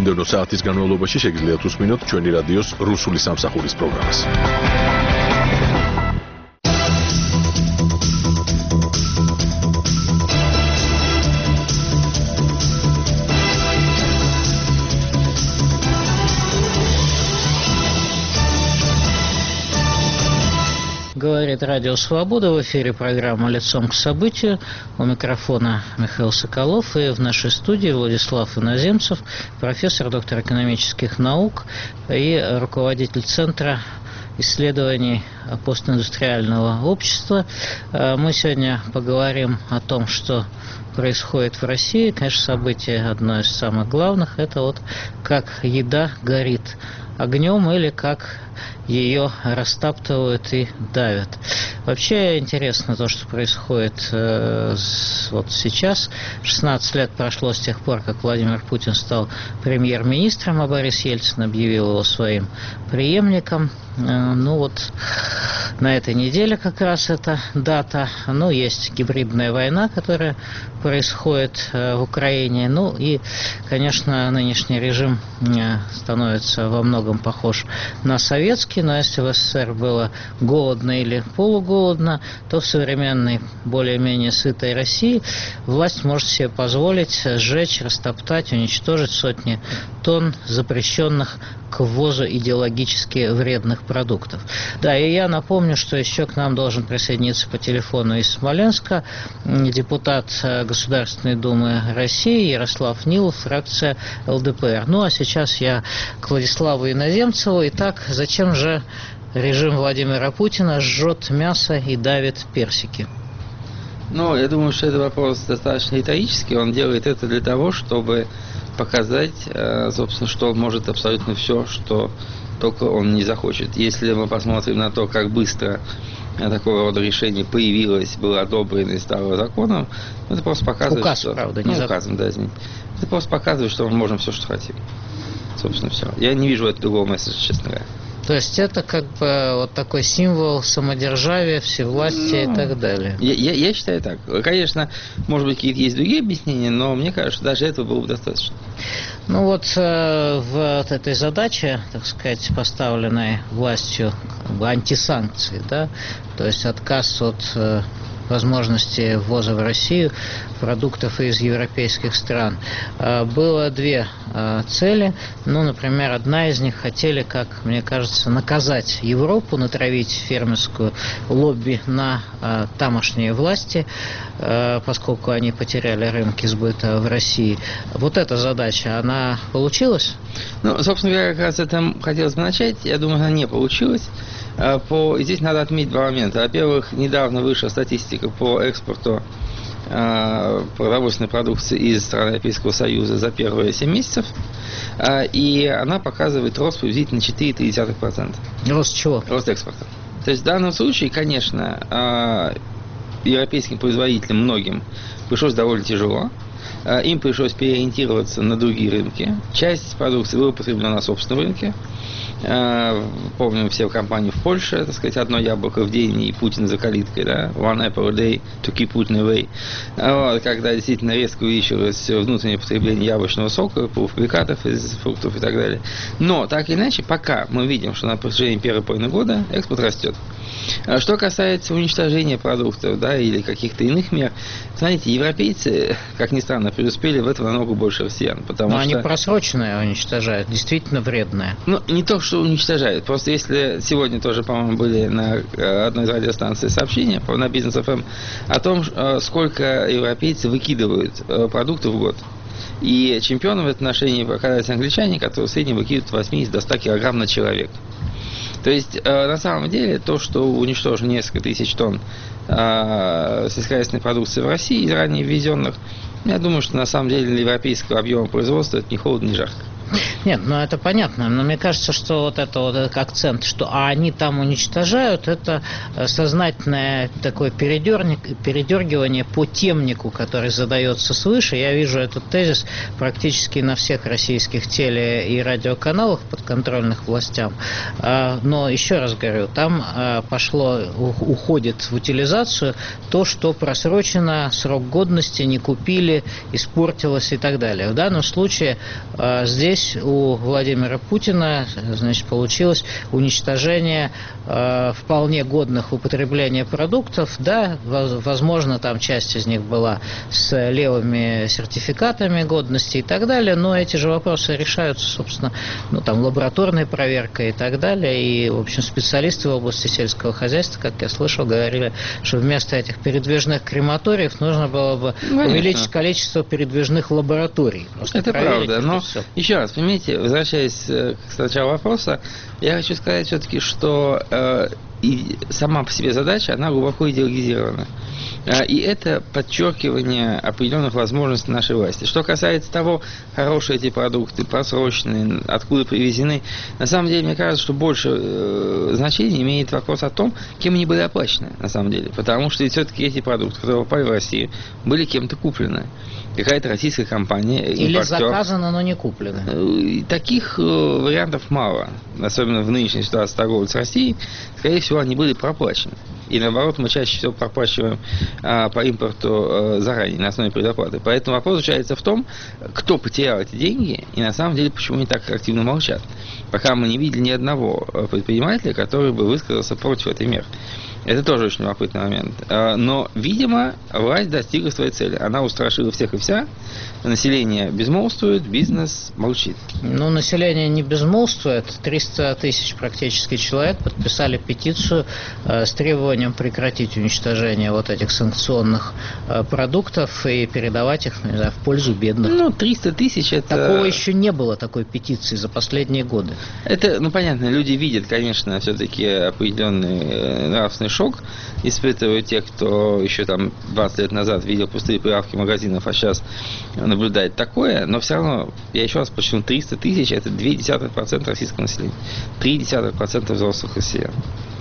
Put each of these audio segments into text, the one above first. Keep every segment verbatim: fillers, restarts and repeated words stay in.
მომდევნო საათის განმავლობაში შეგიძლიათ უსმინოთ ჩვენი რადიოს რუსული სამსახურის პროგრამას. Говорит Радио Свобода, в эфире программа «Лицом к событию». У микрофона Михаил Соколов и в нашей студии Владислав Иноземцев, профессор, доктор экономических наук и руководитель Центра исследований постиндустриального общества. Мы сегодня поговорим о том, что происходит в России. Конечно, событие одно из самых главных. Это вот как еда горит огнем или как ее растаптывают и давят. Вообще интересно то, что происходит э, вот сейчас. шестнадцать лет прошло с тех пор, как Владимир Путин стал премьер-министром, а Борис Ельцин объявил его своим преемником. Э, ну вот на этой неделе как раз эта дата. Ну, есть гибридная война, которая происходит э, в Украине. Ну и, конечно, нынешний режим э, становится во многом похож на советский. Но если в СССР было голодно или полуголодно, то в современной, более-менее сытой России власть может себе позволить сжечь, растоптать, уничтожить сотни тонн запрещенных к ввозу идеологически вредных продуктов. Да, и я напомню, что еще к нам должен присоединиться по телефону из Смоленска депутат Государственной Думы России Ярослав Нилов, фракция эл дэ пэ эр. Ну, а сейчас я к Владиславу Иноземцеву. Итак, зачем же режим Владимира Путина жжет мясо и давит персики? Ну, я думаю, что это вопрос достаточно риторический. Он делает это для того, чтобы показать, собственно, что он может абсолютно все, что только он не захочет. Если мы посмотрим на то, как быстро такого рода решение появилось, было одобрено и стало законом, это просто показывает, Указ, что... правда, не ну, закон. указом, да, извините. Это просто показывает, что мы можем все, что хотим. Собственно, все. Я не вижу этого другого месседжа, честно говоря. То есть это как бы вот такой символ самодержавия, всевластия ну, и так далее. Я, я, я считаю так. Конечно, может быть, какие-то есть другие объяснения, но мне кажется, что даже этого было бы достаточно. Ну вот э, в вот этой задаче, так сказать, поставленной властью как бы антисанкции, да, то есть отказ от э, возможности ввоза в Россию продуктов из европейских стран. Было две цели. Ну, например, одна из них хотели, как мне кажется, наказать Европу, натравить фермерскую лобби на тамошние власти, поскольку они потеряли рынки сбыта в России. Вот эта задача, она получилась? Ну, собственно говоря, как раз это хотелось бы начать. Я думаю, она не получилась. По... Здесь надо отметить два момента. Во-первых, недавно вышла статистика по экспорту э, продовольственной продукции из стран Европейского Союза за первые семь месяцев. Э, и она показывает рост приблизительно четыре целых три десятых процента. Рост чего? Рост экспорта. То есть в данном случае, конечно, э, европейским производителям многим пришлось довольно тяжело. Э, им пришлось переориентироваться на другие рынки. Часть продукции была употреблена на собственном рынке. Помним все компании в Польше, так сказать, одно яблоко в день и Путин за калиткой, да, one apple a day to keep Putin away. Вот, когда действительно резко увеличилось внутреннее потребление яблочного сока, полуфабрикатов из фруктов и так далее. Но, так или иначе, пока мы видим, что на протяжении первой половины года экспорт растет. Что касается уничтожения продуктов, да, или каких-то иных мер, смотрите, европейцы, как ни странно, преуспели в этом намного больше россиян, потому Но что... они просроченное уничтожают, действительно вредное. Ну, не то, что уничтожают. Просто если сегодня тоже, по-моему, были на одной из радиостанций сообщения на Бизнес эф эм о том, сколько европейцы выкидывают продуктов в год. И чемпионом в этом отношении оказались англичане, которые в среднем выкидывают от восьмидесяти до ста килограмм на человека. То есть, на самом деле, то, что уничтожено несколько тысяч тонн сельскохозяйственной продукции в России из ранее ввезенных, я думаю, что на самом деле для европейского объема производства это ни холодно, ни жарко. Нет, ну это понятно, но мне кажется, что вот это вот этот акцент, что а они там уничтожают, это сознательное такое передергивание по темнику, который задается свыше. Я вижу этот тезис практически на всех российских теле- и радиоканалах, подконтрольных властям. Но еще раз говорю, там пошло, уходит в утилизацию то, что просрочено, срок годности не купили, испортилось и так далее. В данном случае здесь здесь у Владимира Путина, значит, получилось уничтожение э, вполне годных в употребление продуктов. Да, возможно, там часть из них была с левыми сертификатами годности и так далее, но эти же вопросы решаются, собственно, ну, там, лабораторной проверкой и так далее. И, в общем, специалисты в области сельского хозяйства, как я слышал, говорили, что вместо этих передвижных крематориев нужно было бы ну, увеличить количество передвижных лабораторий. Это правда, но все. Еще раз, понимаете, возвращаясь к началу вопроса, я хочу сказать все-таки, что э, и сама по себе задача, она глубоко идеологизирована. И это подчеркивание определенных возможностей нашей власти. Что касается того, хорошие эти продукты, просроченные, откуда привезены, на самом деле, мне кажется, что больше э, значения имеет вопрос о том, кем они были оплачены, на самом деле. Потому что все-таки эти продукты, которые попали в Россию, были кем-то куплены. Какая-то российская компания, или импортер. Заказано, но не куплено. Таких э, вариантов мало. Особенно в нынешней ситуации торговли с Россией. Скорее всего, они были проплачены. И наоборот, мы чаще всего проплачиваем а, по импорту а, заранее, на основе предоплаты. Поэтому вопрос заключается в том, кто потерял эти деньги, и на самом деле, почему они так активно молчат. Пока мы не видели ни одного предпринимателя, который бы высказался против этой меры. Это тоже очень любопытный момент. Но, видимо, власть достигла своей цели. Она устрашила всех и вся. Население безмолвствует, бизнес молчит. Ну, население не безмолвствует. триста тысяч практически человек подписали петицию э, с требованием прекратить уничтожение вот этих санкционных э, продуктов и передавать их, не знаю, в пользу бедных. Ну, триста тысяч это... Такого еще не было, такой петиции за последние годы. Это, ну, понятно, люди видят, конечно, все-таки определенный нравственный шок, испытывают те, кто еще там двадцать лет назад видел пустые прилавки магазинов, а сейчас наблюдает такое, но все равно, я еще раз подчеркну, триста тысяч это ноль целых две десятых процента российского населения, три десятых процента взрослых россиян.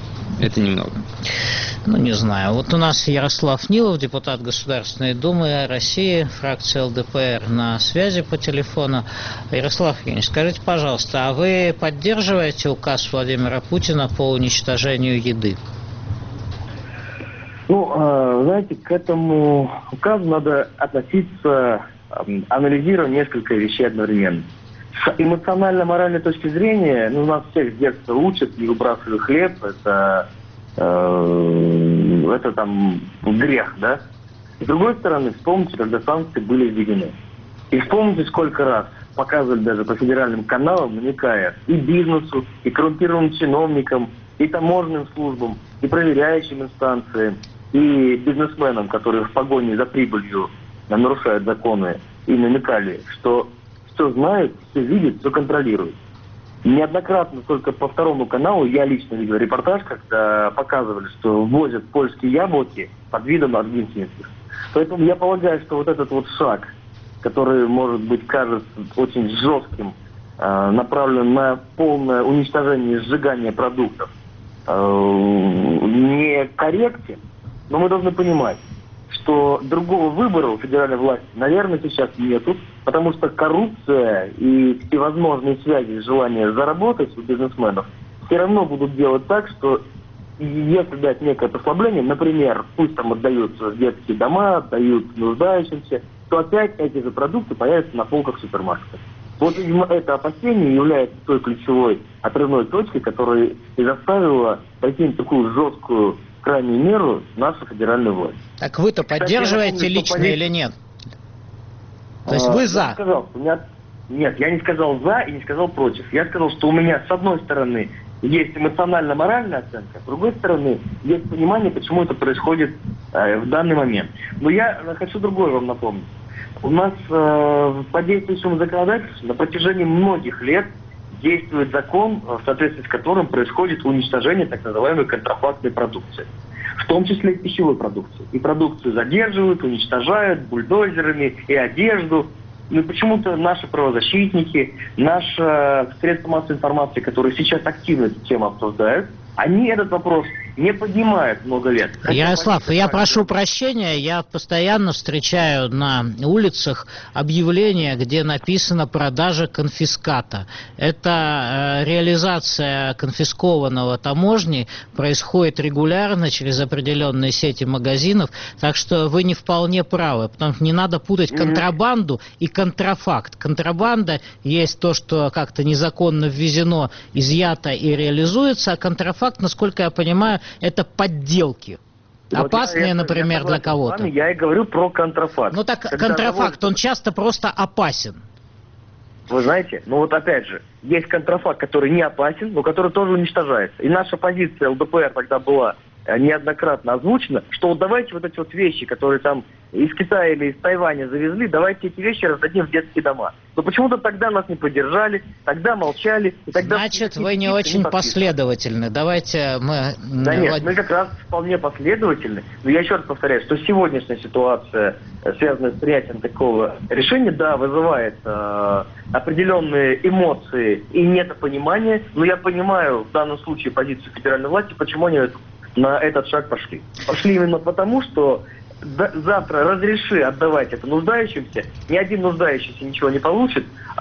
Это немного. Ну, не знаю. Вот у нас Ярослав Нилов, депутат Государственной Думы России, фракция эл дэ пэ эр, на связи по телефону. Ярослав Евгеньевич, скажите, пожалуйста, а вы поддерживаете указ Владимира Путина по уничтожению еды? Ну, знаете, к этому указу надо относиться, анализируя несколько вещей одновременно. С эмоционально-моральной точки зрения, ну, нас всех с детства учат, не выбрасывай хлеб, это, э, это там грех, да? С другой стороны, вспомните, когда санкции были введены. И вспомните, сколько раз показывали даже по федеральным каналам, намекая и бизнесу, и коррумпированным чиновникам, и таможенным службам, и проверяющим инстанциям, и бизнесменам, которые в погоне за прибылью нарушают законы, и намекали, что все знают, все видят, все контролируют. Неоднократно только по второму каналу я лично видел репортаж, когда показывали, что ввозят польские яблоки под видом аргентинских. Поэтому я полагаю, что вот этот вот шаг, который, может быть, кажется очень жестким, направлен на полное уничтожение и сжигание продуктов, не корректен, но мы должны понимать, что другого выбора у федеральной власти, наверное, сейчас нету, потому что коррупция и всевозможные связи, желание заработать у бизнесменов все равно будут делать так, что если дать некое послабление, например, пусть там отдают в детские дома, отдают нуждающимся, то опять эти же продукты появятся на полках супермаркетов. Вот, видимо, это опасение является той ключевой отрывной точкой, которая и заставила пойти на такую жесткую крайнюю меру нашу федеральную власть. Так вы-то поддерживаете напомню, лично пози... или нет? То есть а, вы за? Я сказал, у меня... Нет, я не сказал за и не сказал против. Я сказал, что у меня с одной стороны есть эмоционально-моральная оценка, с другой стороны есть понимание, почему это происходит э, в данный момент. Но я хочу другое вам напомнить. У нас э, по действующему законодательству на протяжении многих лет действует закон, в соответствии с которым происходит уничтожение так называемой контрафактной продукции. В том числе и пищевой продукции. И продукцию задерживают, уничтожают бульдозерами, и одежду. Но почему-то наши правозащитники, наши средства массовой информации, которые сейчас активно эту тему обсуждают, они этот вопрос не поднимают много лет. Хотя Ярослав, я так, прошу да. прощения, я постоянно встречаю на улицах объявления, где написано «продажа конфиската». Это э, реализация конфискованного таможней происходит регулярно через определенные сети магазинов, так что вы не вполне правы, потому что не надо путать контрабанду и контрафакт. Контрабанда есть то, что как-то незаконно ввезено, изъято и реализуется, а контрафакт, насколько я понимаю, это подделки. Вот Опасные, я, я, например, я для кого-то. Вами, я и говорю про контрафакт. Ну так Когда контрафакт, завод... он часто просто опасен. Вы знаете, ну вот опять же, есть контрафакт, который не опасен, но который тоже уничтожается. И наша позиция ЛДПР тогда была неоднократно озвучена, что вот давайте вот эти вот вещи, которые там из Китая или из Тайваня завезли, давайте эти вещи раздадим в детские дома. Но почему-то тогда нас не поддержали, тогда молчали. И тогда Значит, вы не очень не последовательны. Давайте мы... Да нет, мы как раз вполне последовательны. Но я еще раз повторяю, что сегодняшняя ситуация, связанная с принятием такого решения, да, вызывает э, определенные эмоции и недопонимание. Но я понимаю в данном случае позицию федеральной власти, почему они на этот шаг пошли. Пошли именно потому, что завтра разреши отдавать это нуждающимся, ни один нуждающийся ничего не получит,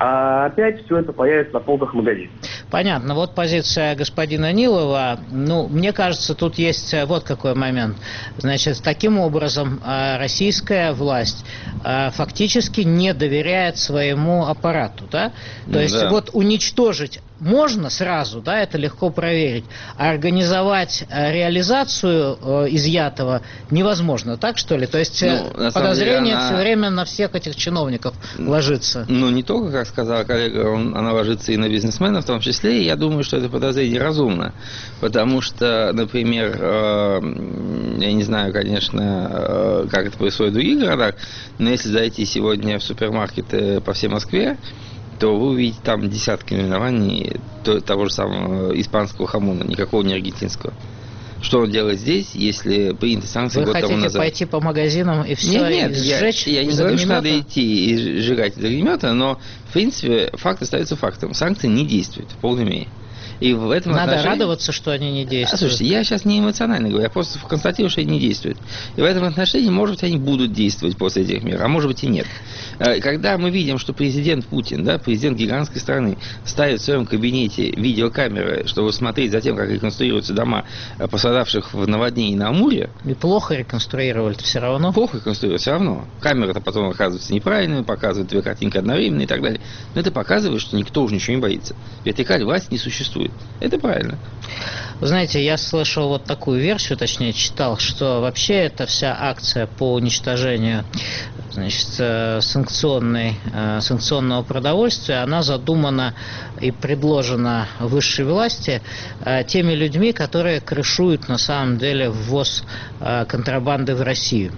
а опять все это появится на полках магазинов. Понятно. Вот позиция господина Нилова. Ну, мне кажется, тут есть вот какой момент. Значит, таким образом российская власть фактически не доверяет своему аппарату, да? То есть да. вот уничтожить можно сразу, да, это легко проверить, а организовать реализацию э, изъятого невозможно, так что ли? То есть ну, подозрение деле, она... все время на всех этих чиновников ложится. Ну, не только, как сказала коллега, он, она ложится и на бизнесменов в том числе, и я думаю, что это подозрение разумно, потому что, например, э, я не знаю, конечно, э, как это происходит в других городах, но если зайти сегодня в супермаркеты по всей Москве, то вы увидите там десятки наименований того же самого испанского хамона, никакого не аргентинского. Что он делает здесь, если приняты санкции Вы год тому назад? Вы хотите пойти по магазинам и все, нет, нет, и сжечь? Я, я не говорю, что надо идти и сжигать из огнемета, но, в принципе, факт остается фактом. Санкции не действуют в полной мере. И в этом Надо отношении... радоваться, что они не действуют. А, слушайте, я сейчас не эмоционально говорю, я просто констатирую, что они не действуют. И в этом отношении, может быть, они будут действовать после этих мер, а может быть и нет. Когда мы видим, что президент Путин, да, президент гигантской страны, ставит в своем кабинете видеокамеры, чтобы смотреть за тем, как реконструируются дома пострадавших в наводнении на Амуре. И плохо реконструировали все равно. Плохо реконструируют все равно. Камера-то потом оказывается неправильной, показывает две картинки одновременно и так далее. Но это показывает, что никто уже ничего не боится. Вертикаль власти не существует. Это правильно. Вы знаете, я слышал вот такую версию, точнее читал, что вообще эта вся акция по уничтожению, значит, санкционной, санкционного продовольствия, она задумана и предложена высшей власти теми людьми, которые крышуют на самом деле ввоз контрабанды в Россию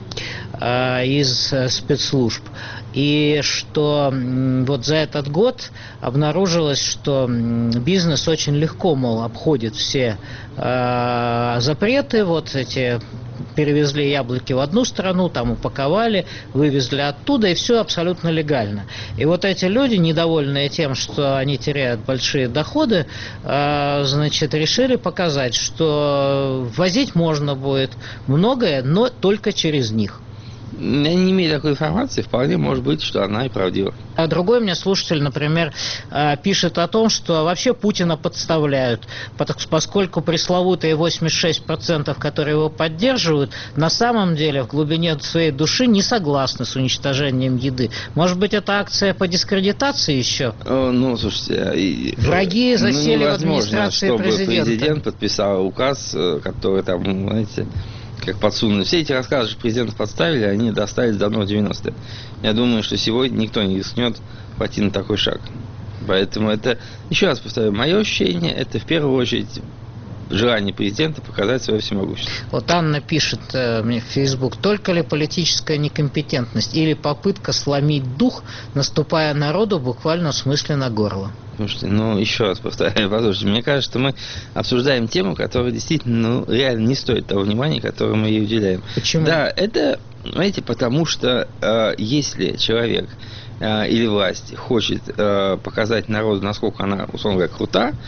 из спецслужб. И что вот за этот год обнаружилось, что бизнес очень легко, мол, обходит все э, запреты, вот эти перевезли яблоки в одну страну, там упаковали, вывезли оттуда, и все абсолютно легально. И вот эти люди, недовольные тем, что они теряют большие доходы, э, значит, решили показать, что возить можно будет многое, но только через них. Я не имею такой информации, вполне может быть, что она и правдива. А другой мне слушатель, например, пишет о том, что вообще Путина подставляют, поскольку пресловутые восемьдесят шесть процентов, которые его поддерживают, на самом деле в глубине своей души не согласны с уничтожением еды. Может быть, это акция по дискредитации еще? Ну, слушайте... Враги засели ну, в администрации чтобы президента. Президент подписал указ, который там, знаете... как подсунули. Все эти рассказы, что президента подставили, они достались давно в девяностые. Я думаю, что сегодня никто не рискнет пойти на такой шаг. Поэтому это, еще раз повторяю, мое ощущение, это в первую очередь желание президента показать свое всемогущество. Вот Анна пишет э, мне в Facebook, только ли политическая некомпетентность или попытка сломить дух, наступая народу буквально в смысле на горло? Слушайте, ну, еще раз повторяю, послушайте, мне кажется, что мы обсуждаем тему, которая действительно, ну, реально не стоит того внимания, которое мы ей уделяем. Почему? Да, это, знаете, потому что э, если человек э, или власть хочет э, показать народу, насколько она, условно говоря, крута,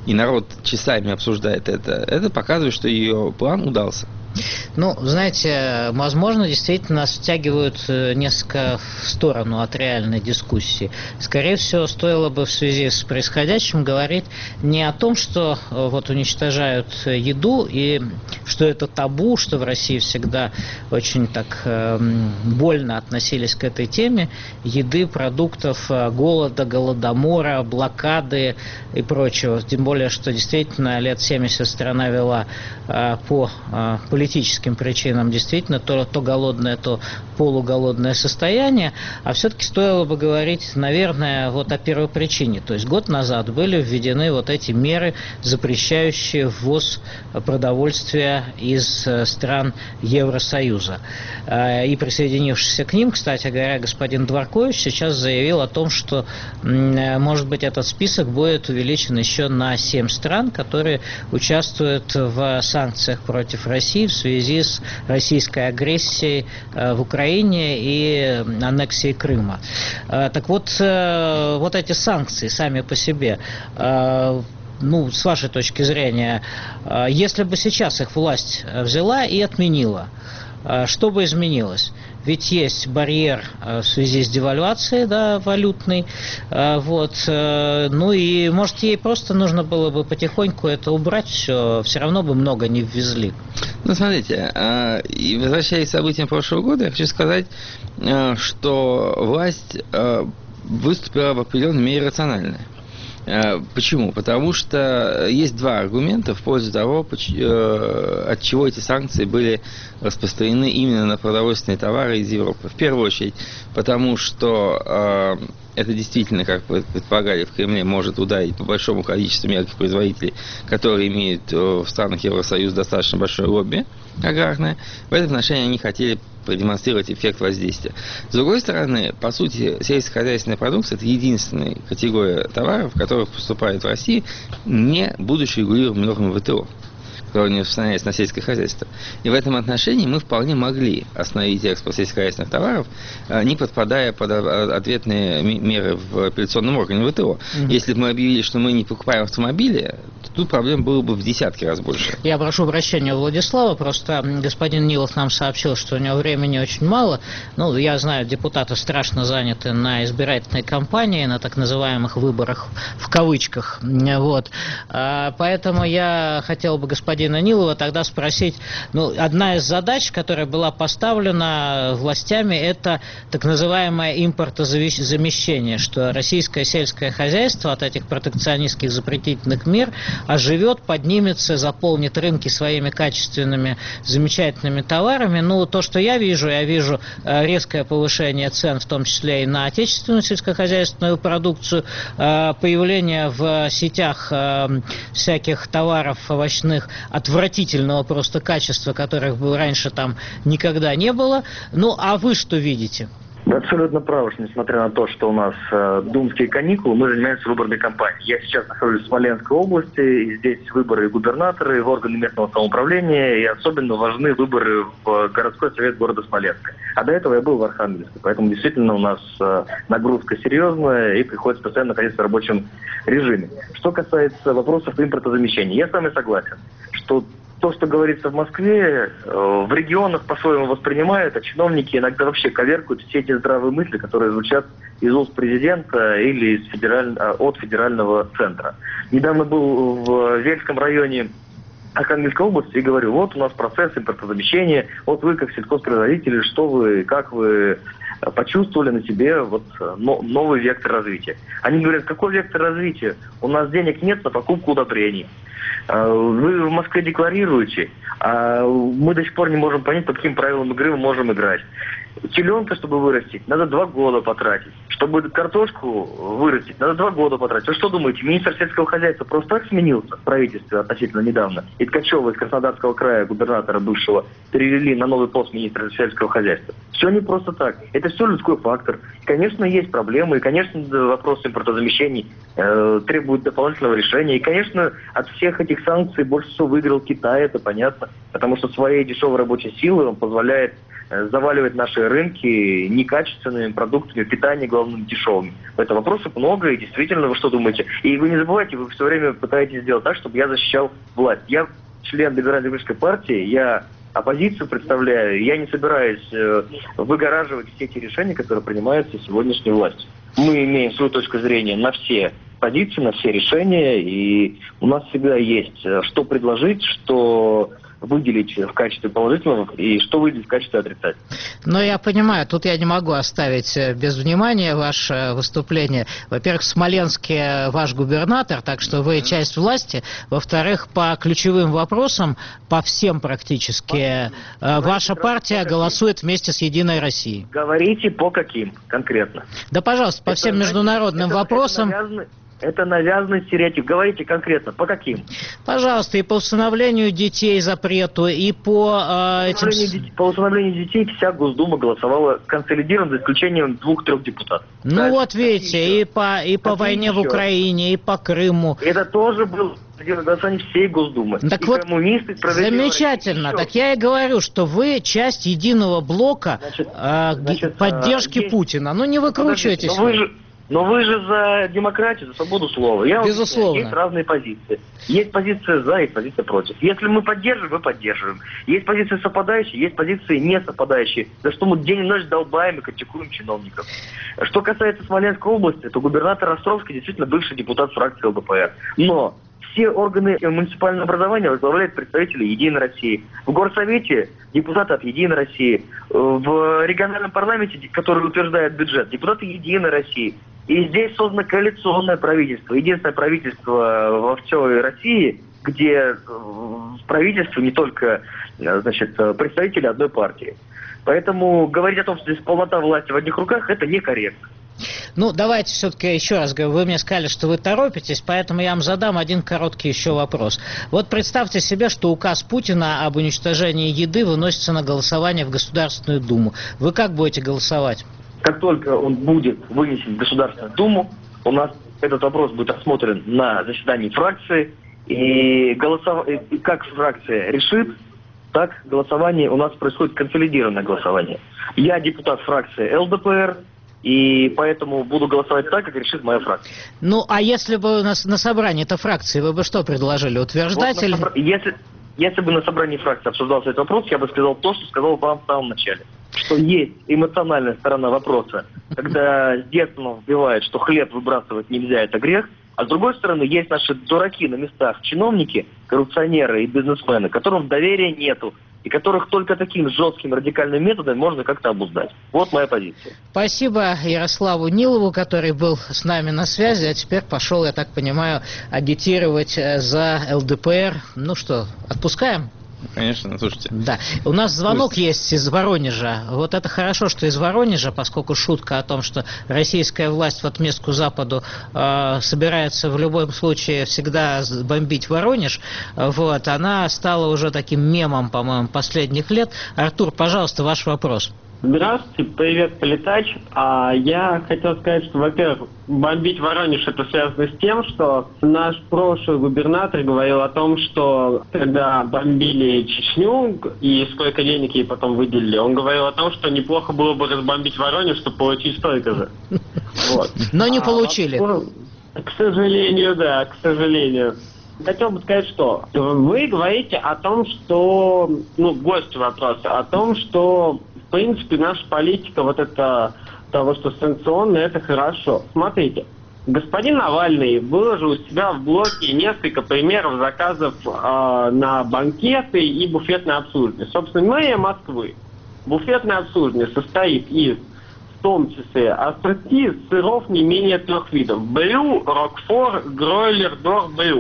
и народ часами обсуждает это, это показывает, что ее план удался. Ну, знаете, возможно, действительно нас втягивают несколько в сторону от реальной дискуссии. Скорее всего, стоило бы в связи с происходящим говорить не о том, что вот уничтожают еду и что это табу, что в России всегда очень так э, больно относились к этой теме еды, продуктов, голода, голодомора, блокады и прочего. Тем более, что действительно лет семьдесят страна вела э, по э, политическим политическим причинам действительно то, то голодное, то полуголодное состояние, а все-таки стоило бы говорить, наверное, вот о первой причине. То есть год назад были введены вот эти меры, запрещающие ввоз продовольствия из стран Евросоюза. И присоединившийся к ним, кстати говоря, господин Дворкович сейчас заявил о том, что, может быть, этот список будет увеличен еще на семь стран, которые участвуют в санкциях против России в связи с российской агрессией в Украине и аннексией Крыма. Так вот, вот эти санкции сами по себе, ну, с вашей точки зрения, если бы сейчас их власть взяла и отменила, что бы изменилось? Ведь есть барьер в связи с девальвацией, да, валютной, вот, ну и, может, ей просто нужно было бы потихоньку это убрать, все, все равно бы много не ввезли. Ну, смотрите, и возвращаясь к событиям прошлого года, я хочу сказать, что власть выступила в определенной мере рационально. Почему? Потому что есть два аргумента в пользу того, от чего эти санкции были распространены именно на продовольственные товары из Европы. В первую очередь, потому что это действительно, как вы предполагали, в Кремле может ударить по большому количеству мелких производителей, которые имеют в странах Евросоюза достаточно большое лобби аграрное. В этом отношении они хотели продемонстрировать эффект воздействия. С другой стороны, по сути, сельскохозяйственная продукция – это единственная категория товаров, которых поступает в России, не будучи регулируемым нормами ВТО, которые не распространяются на сельское хозяйство. И в этом отношении мы вполне могли остановить экспорт сельскохозяйственных товаров, не подпадая под ответные меры в апелляционном органе ВТО. Mm-hmm. Если бы мы объявили, что мы не покупаем автомобили, то тут проблем было бы в десятки раз больше. Я прошу прощения у Владислава, просто господин Нилов нам сообщил, что у него времени очень мало. Ну, я знаю, депутаты страшно заняты на избирательной кампании, на так называемых выборах в кавычках. Вот. Поэтому я хотел бы господина Нилова тогда спросить, ну, одна из задач, которая была поставлена властями, это так называемое импортозамещение, что российское сельское хозяйство от этих протекционистских запретительных мер оживет, поднимется, заполнит рынки своими качественными, замечательными товарами. Ну, то, что я вижу, я вижу резкое повышение цен, в том числе и на отечественную сельскохозяйственную продукцию, появление в сетях всяких товаров овощных отвратительного просто качества, которых бы раньше там никогда не было. Ну, а вы что видите? Вы абсолютно правы, что несмотря на то, что у нас э, думские каникулы, мы занимаемся выборной кампанией. Я сейчас нахожусь в Смоленской области, и здесь выборы и губернаторы, и в органы местного самоуправления, и особенно важны выборы в городской совет города Смоленска. А до этого я был в Архангельске, поэтому действительно у нас э, нагрузка серьезная, и приходится постоянно находиться в рабочем режиме. Что касается вопросов импортозамещения, я с вами согласен, что то, что говорится в Москве, в регионах по-своему воспринимают, а чиновники иногда вообще коверкают все эти здравые мысли, которые звучат из уст президента или из федераль... от федерального центра. Недавно был в Вельском районе Архангельской области и говорю, вот у нас процесс импортозамещения, вот вы как сельхозпроизводители, что вы, как вы почувствовали на себе вот новый вектор развития. Они говорят, какой вектор развития? У нас денег нет на покупку удобрений. Вы в Москве декларируете, а мы до сих пор не можем понять, по каким правилам игры мы можем играть. Теленка, чтобы вырастить, надо два года потратить. Чтобы картошку вырастить, надо два года потратить. Вы что думаете, министр сельского хозяйства просто так сменился в правительстве относительно недавно? И Ткачева из Краснодарского края, губернатора бывшего, перевели на новый пост министра сельского хозяйства. Все не просто так. Это все людской фактор. Конечно, есть проблемы, и, конечно, вопрос импортозамещений э, требует дополнительного решения. И, конечно, от всех этих санкций больше всего выиграл Китай, это понятно. Потому что своей дешевой рабочей силой он позволяет заваливать наши рынки некачественными продуктами питания, главным дешевыми. Это вопросов много, и действительно, вы что думаете? И вы не забывайте, вы все время пытаетесь сделать так, чтобы я защищал власть. Я член Либерально-демократической партии, я оппозицию представляю, я не собираюсь э, выгораживать все те решения, которые принимаются сегодняшней властью. Мы имеем свою точку зрения на все позиции, на все решения, и у нас всегда есть что предложить, что выделить в качестве положительного и что выделить в качестве отрицательного. Но я понимаю, тут я не могу оставить без внимания ваше выступление. Во-первых, в Смоленске ваш губернатор, так что вы часть власти. Во-вторых, по ключевым вопросам, по всем практически, по... ваша партия голосует вместе с «Единой Россией». Говорите по каким конкретно? Да, пожалуйста, по это, всем международным это, вопросам. Это навязанный... Это навязанный стереотип. Говорите конкретно, по каким? Пожалуйста, и по усыновлению детей запрету, и по э, этим... Детей, по усыновлению детей вся Госдума голосовала консолидированно, за исключением двух-трех депутатов. Ну да, вот видите, и по, и по войне еще? в Украине, и по Крыму. Это тоже было голосование всей Госдумы. Так и вот, коммунисты, замечательно. Так я и говорю, что вы часть единого блока значит, э, значит, поддержки э, Путина. Ну не выкручивайтесь. Но вы же за демократию, за свободу слова. Я Безусловно. Вам, есть разные позиции. Есть позиция за, есть позиция против. Если мы поддерживаем, мы поддерживаем. Есть позиции совпадающие, есть позиции не совпадающие. За что мы день и ночь долбаем и критикуем чиновников. Что касается Смоленской области, то губернатор Островский действительно бывший депутат фракции ЛДПР. Но все органы муниципального образования возглавляют представители «Единой России». В горсовете депутаты от «Единой России». В региональном парламенте, который утверждает бюджет, депутаты «Единой России». И здесь создано коалиционное правительство. Единственное правительство во всей России, где в правительстве не только, значит, представители одной партии. Поэтому говорить о том, что здесь полнота власти в одних руках, это некорректно. Ну, давайте все-таки еще раз говорю, вы мне сказали, что вы торопитесь, поэтому я вам задам один короткий еще вопрос. Вот представьте себе, что указ Путина об уничтожении еды выносится на голосование в Государственную Думу. Вы как будете голосовать? Как только он будет вынесен в Государственную Думу, у нас этот вопрос будет рассмотрен на заседании фракции, и, голосов... и как фракция решит, так голосование у нас происходит консолидированное голосование. Я депутат фракции ЛДПР, и поэтому буду голосовать так, как решит моя фракция. Ну, а если бы на, на собрании этой фракции, вы бы что предложили? Утверждать вот или... Собра... Если, если бы на собрании фракции обсуждался этот вопрос, я бы сказал то, что сказал вам в самом начале. Что есть эмоциональная сторона вопроса, когда с детства вбивает, что хлеб выбрасывать нельзя, это грех. А с другой стороны, есть наши дураки на местах, чиновники, коррупционеры и бизнесмены, которым доверия нету, и которых только таким жестким радикальным методом можно как-то обуздать. Вот моя позиция. Спасибо Ярославу Нилову, который был с нами на связи, а теперь пошел, я так понимаю, агитировать за ЛДПР. Ну что, отпускаем? Конечно, слушайте. Да. У нас звонок Пусть. есть из Воронежа. Вот это хорошо, что из Воронежа, поскольку шутка о том, что российская власть в отместку Западу э, собирается в любом случае всегда бомбить Воронеж, вот, она стала уже таким мемом, по-моему, последних лет. Артур, пожалуйста, ваш вопрос. Здравствуйте, привет, Полетач. А я хотел сказать, что, во-первых, бомбить Воронеж это связано с тем, что наш прошлый губернатор говорил о том, что когда бомбили Чечню и сколько денег ей потом выделили, он говорил о том, что неплохо было бы разбомбить Воронеж, чтобы получить столько же. Вот. Но не получили. А, к сожалению, да, к сожалению. Хотел бы сказать, что вы говорите о том, что, ну, гость вопроса, о том, что в принципе, наша политика, вот это того, что санкционная, это хорошо. Смотрите, господин Навальный выложил у себя в блоге несколько примеров заказов э, на банкеты и буфетное обслуживание. Собственно, мэрия Москвы. Буфетное обслуживание состоит из, в том числе, ассорти сыров не менее трех видов. Брю, Рокфор, Гройлер, Дор, Брю.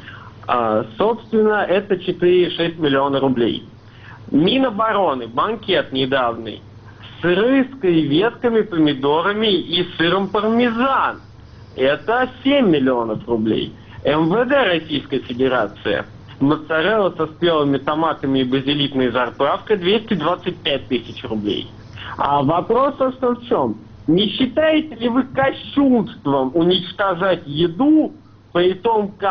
Э, собственно, это четыре-шесть миллиона рублей. Минобороны, банкет недавний, сыры с креветками, помидорами и сыром пармезан. Это семь миллионов рублей. МВД Российской Федерации, моцарелла со спелыми томатами и базилитной заправкой двести двадцать пять тысяч рублей. А вопрос в чем? Не считаете ли вы кощунством уничтожать еду, при том как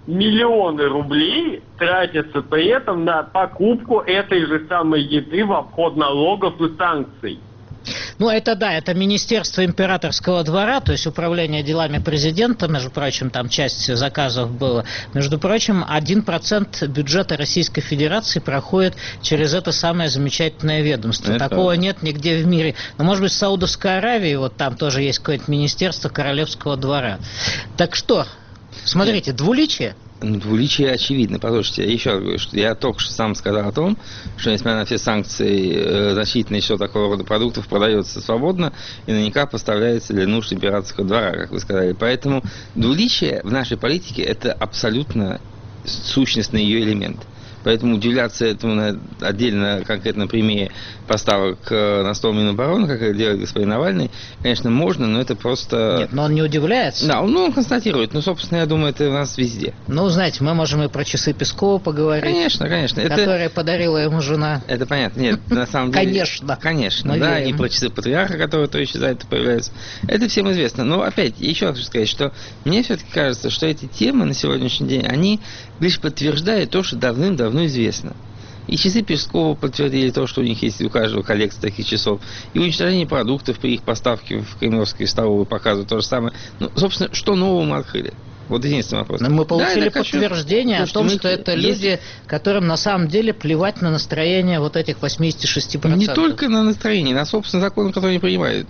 миллионы рублей тратятся при этом на покупку этой же самой еды в обход налогов и санкций. Ну, это да, это Министерство императорского двора, то есть управление делами президента, между прочим, там часть заказов было. Между прочим, один процент бюджета Российской Федерации проходит через это самое замечательное ведомство. Это... Такого нет нигде в мире. Но, может быть, в Саудовской Аравии, вот там тоже есть какое-то Министерство Королевского двора. Так что, смотрите, двуличие. Ну, двуличие очевидно. Послушайте, я еще раз говорю, что я только что сам сказал о том, что несмотря на все санкции, э, значительное число такого рода продуктов продается свободно и наверняка поставляется для нужд императорского двора, как вы сказали. Поэтому двуличие в нашей политике – это абсолютно сущностный ее элемент. Поэтому удивляться этому на отдельно конкретном примере поставок на стол Минобороны, как это делает господин Навальный, конечно, можно, но это просто... Нет, но он не удивляется. Да, он, ну, он констатирует. Ну, собственно, я думаю, это у нас везде. Ну, знаете, мы можем и про часы Пескова поговорить. Конечно, конечно. Которые это... подарила ему жена. Это понятно. Нет, на самом деле... Конечно. Конечно, да, и про часы патриарха, которые то исчезают, то появляются. Это всем известно. Но, опять, еще раз хочу сказать, что мне все-таки кажется, что эти темы на сегодняшний день, они лишь подтверждают то, что давным-давно известно. И часы Пескова подтвердили то, что у них есть у каждого коллекция таких часов. И уничтожение продуктов при их поставке в кремлевские столовые показывают то же самое. Ну, собственно, что нового мы открыли? Вот единственный вопрос. Но мы получили да, подтверждение хочу... о том, что, что это люди, есть... которым на самом деле плевать на настроение вот этих восемьдесят шесть процентов. Не только на настроение, на собственный закон, который они принимают.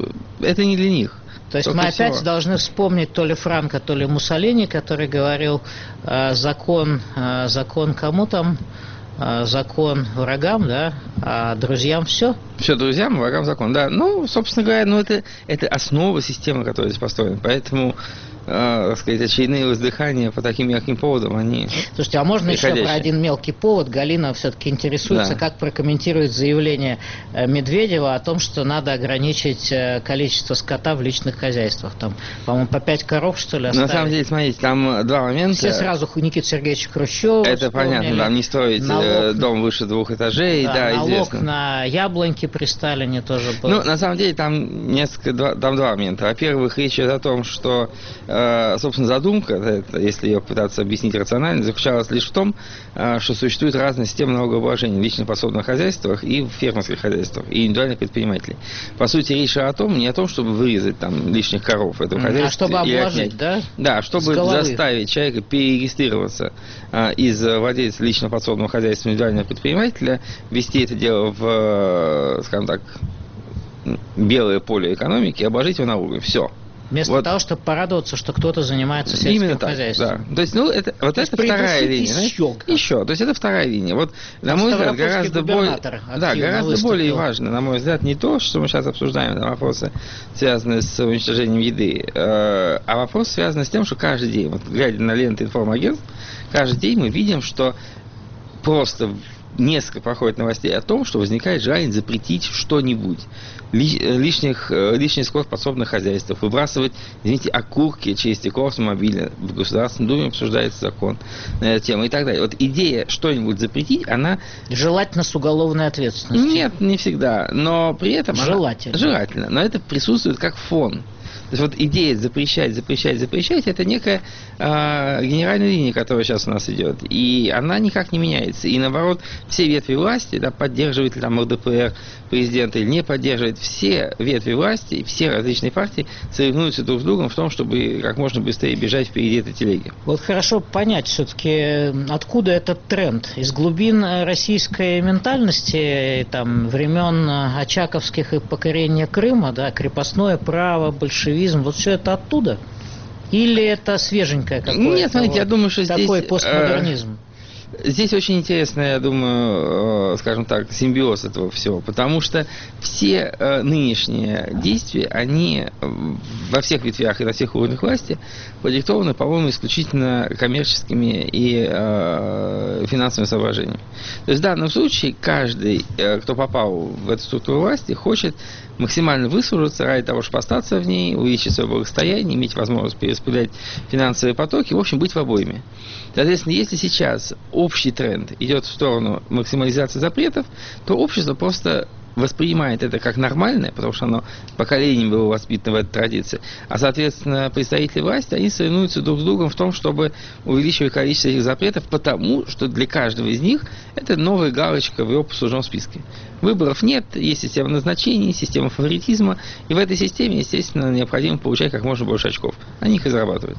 Это не для них. То есть мы опять всего. должны вспомнить то ли Франко, то ли Муссолини, который говорил, э, закон, э, закон кому там, э, закон врагам, да, а друзьям все. Все друзьям, врагам закон, да. Ну, собственно говоря, ну, это, это основа системы, которая здесь построена. Поэтому, э, так сказать, очередные воздыхания по таким мелким поводам, они... Слушайте, а можно еще про один мелкий повод? Галина все-таки интересуется, да. как прокомментирует заявление Медведева о том, что надо ограничить количество скота в личных хозяйствах. Там, по-моему, по пять коров, что ли, оставили. На самом деле, смотрите, там два момента. Все сразу Никита Сергеевича Хрущева Это вспомнили. Понятно, там не строить налог дом выше двух этажей, да, да налог известно. на яблоньки при Сталине тоже был. Ну, на самом деле, там несколько, два, там два момента. Во-первых, речь идет о том, что, э, собственно, задумка, это, если ее пытаться объяснить рационально, заключалась лишь в том, э, что существует разная система налогообложения в личных подсобных хозяйствах и в фермерских хозяйствах, и индивидуальных предпринимателей. По сути, речь шла о том, не о том, чтобы вырезать там лишних коров этого хозяйства. А чтобы обложить, да? Да, чтобы заставить человека перерегистрироваться э, из владельца личного подсобного хозяйства индивидуального предпринимателя, ввести это дело в, скажем так, белое поле экономики и обложить его налогами. Все. Вместо вот. того, чтобы порадоваться, что кто-то занимается сельским Именно так, хозяйством. Да. То есть, ну, это, вот то это вторая линия. Еще, еще. То есть, это вторая линия. Вот, на мой взгляд, гораздо, более, да, гораздо более важно, на мой взгляд, не то, что мы сейчас обсуждаем, там, вопросы, связанные с уничтожением еды, э, а вопрос связан с тем, что каждый день, вот, глядя на ленты информагентств, каждый день мы видим, что просто несколько проходит новостей о том, что возникает желание запретить что-нибудь. Лишних, лишний скот в подсобных хозяйствах, выбрасывать, извините, окурки через стекло автомобиля. В Государственной Думе обсуждается закон на эту тему и так далее. Вот идея что-нибудь запретить, она... Желательно с уголовной ответственностью. Нет, не всегда, но при этом... Желательно. Она... Желательно, но это присутствует как фон. То есть вот идея запрещать, запрещать, запрещать, это некая э, генеральная линия, которая сейчас у нас идет. И она никак не меняется. И наоборот, все ветви власти, да, поддерживают ли там ЛДПР президента или не поддерживают, все ветви власти, все различные партии соревнуются друг с другом в том, чтобы как можно быстрее бежать впереди этой телеги. Вот хорошо понять все-таки, откуда этот тренд. Из глубин российской ментальности, там, времен очаковских и покорения Крыма, да, крепостное право, большевизм, вот все это оттуда? Или это свеженькое какое-то? Нет, смотрите, вот, я думаю, что такой здесь... постмодернизм? Здесь очень интересный, я думаю, скажем так, симбиоз этого всего, потому что все нынешние действия, они во всех ветвях и на всех уровнях власти продиктованы, по-моему, исключительно коммерческими и э, финансовыми соображениями. То есть в данном случае каждый, кто попал в эту структуру власти, хочет максимально выслужиться ради того, чтобы остаться в ней, увеличить свое благосостояние, иметь возможность перераспределять финансовые потоки, в общем, быть в обойме. Соответственно, если сейчас общий тренд идет в сторону максимализации запретов, то общество просто воспринимает это как нормальное, потому что оно поколением было воспитано в этой традиции, а, соответственно, представители власти, они соревнуются друг с другом в том, чтобы увеличивать количество этих запретов, потому что для каждого из них это новая галочка в его послужном списке. Выборов нет, есть система назначений, система фаворитизма, и в этой системе, естественно, необходимо получать как можно больше очков. Они их и зарабатывают.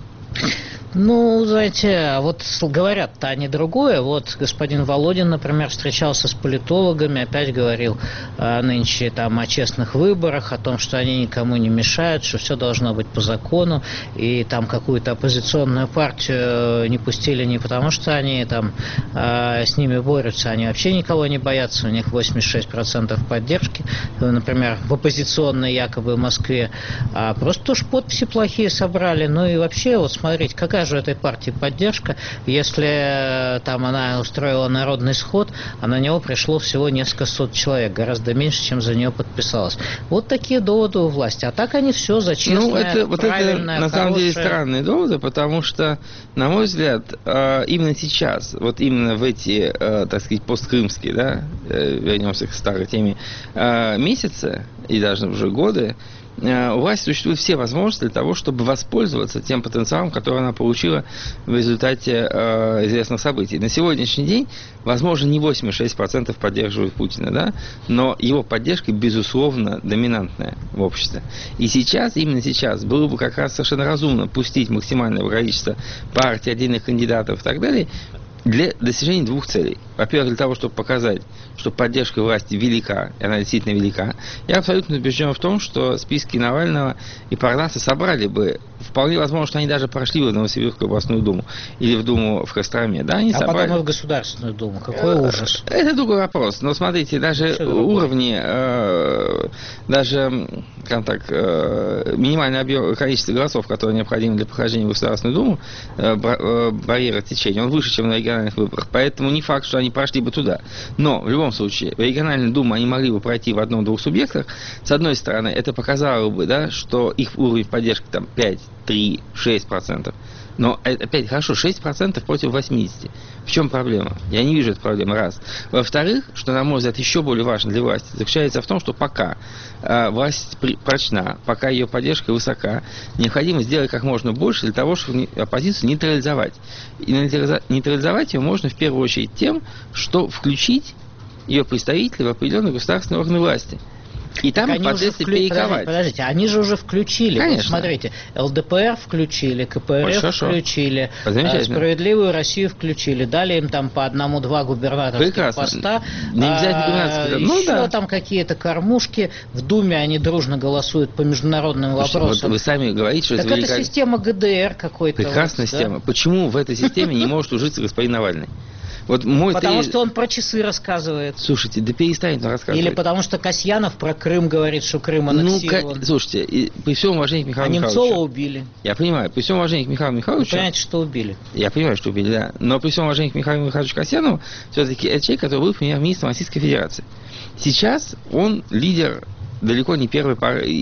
Ну, знаете, а вот говорят-то они другое. Вот господин Володин, например, встречался с политологами, опять говорил а, нынче там о честных выборах, о том, что они никому не мешают, что все должно быть по закону, и там какую-то оппозиционную партию не пустили не потому, что они там а, с ними борются, они вообще никого не боятся, у них восемьдесят шесть процентов поддержки, например, в оппозиционной якобы Москве, а просто уж подписи плохие собрали. Ну и вообще, вот смотрите, какая же у этой партии поддержка, если там она устроила народный сход, а на него пришло всего несколько сот человек, гораздо меньше, чем за нее подписалось. Вот такие доводы у власти. А так они все за честное, ну, это, вот это на самом деле странные доводы, потому что, на мой взгляд, именно сейчас, вот именно в эти, так сказать, посткрымские, да, вернемся к старой теме, месяцы и даже уже годы, у власти существуют все возможности для того, чтобы воспользоваться тем потенциалом, который она получила в результате э, известных событий. На сегодняшний день, возможно, не восемьдесят шесть процентов поддерживают Путина, да, но его поддержка, безусловно, доминантная в обществе. И сейчас, именно сейчас, было бы как раз совершенно разумно пустить максимальное количество партий, отдельных кандидатов и так далее, для достижения двух целей. Во-первых, для того, чтобы показать, что поддержка власти велика, и она действительно велика. Я абсолютно убежден в том, что списки Навального и Парнаса собрали бы, вполне возможно, что они даже прошли бы в Новосибирскую областную думу или в Думу в Костроме. Да, они а собрали... потом и в Государственную Думу. Какой ужас. Это другой вопрос. Но смотрите, даже уровни, э, даже, скажем так, э, минимальное объем, количество голосов, которые необходимы для прохождения в Государственную Думу, э, э, барьер отсечения, он выше, чем на региональных выборах. Поэтому не факт, что они прошли бы туда. Но, в любом случае, в региональную Думу они могли бы пройти в одном-двух субъектах. С одной стороны, это показало бы, да, что их уровень поддержки там пять, три, шесть процентов. Но опять, хорошо, шесть процентов против восьмидесяти. В чем проблема? Я не вижу этой проблемы, раз. Во-вторых, что, на мой взгляд, еще более важно для власти, заключается в том, что пока э, власть при, прочна, пока ее поддержка высока, необходимо сделать как можно больше для того, чтобы оппозицию нейтрализовать. И нейтрализовать ее можно в первую очередь тем, что включить ее представителей в определенные государственные органы власти. И там их впоследствии вклю... перековать. Подождите, подождите, они же уже включили. Конечно. Вот смотрите, ЛДПР включили, КПРФ включили, Справедливую Россию включили, дали им там по одному-два губернаторских Прекрасно. поста. Не обязательно а, ну, еще да. там какие-то кормушки. В Думе они дружно голосуют по международным Слушайте, вопросам. Вот вы сами говорите, что так это это велика... система ГДР какой-то. Прекрасная вот, система. Да? Почему в этой системе не может ужиться господин Навальный? Вот мой потому тезис... что он про часы рассказывает. Слушайте, да перестанет он рассказывать. Или потому что Касьянов про Крым говорит, что Крым аннексирован. Ну, слушайте, и, при всем уважении к Михаилу а Михайловичу... Немцова убили. Я понимаю, при всем уважении к Михаилу Михайловичу... Вы понимаете, что убили. Я понимаю, что убили, да. Но при всем уважении к Михаилу Михайловичу Касьянову, все-таки это человек, который был премьер-министром Российской Федерации. Сейчас он лидер... далеко не первый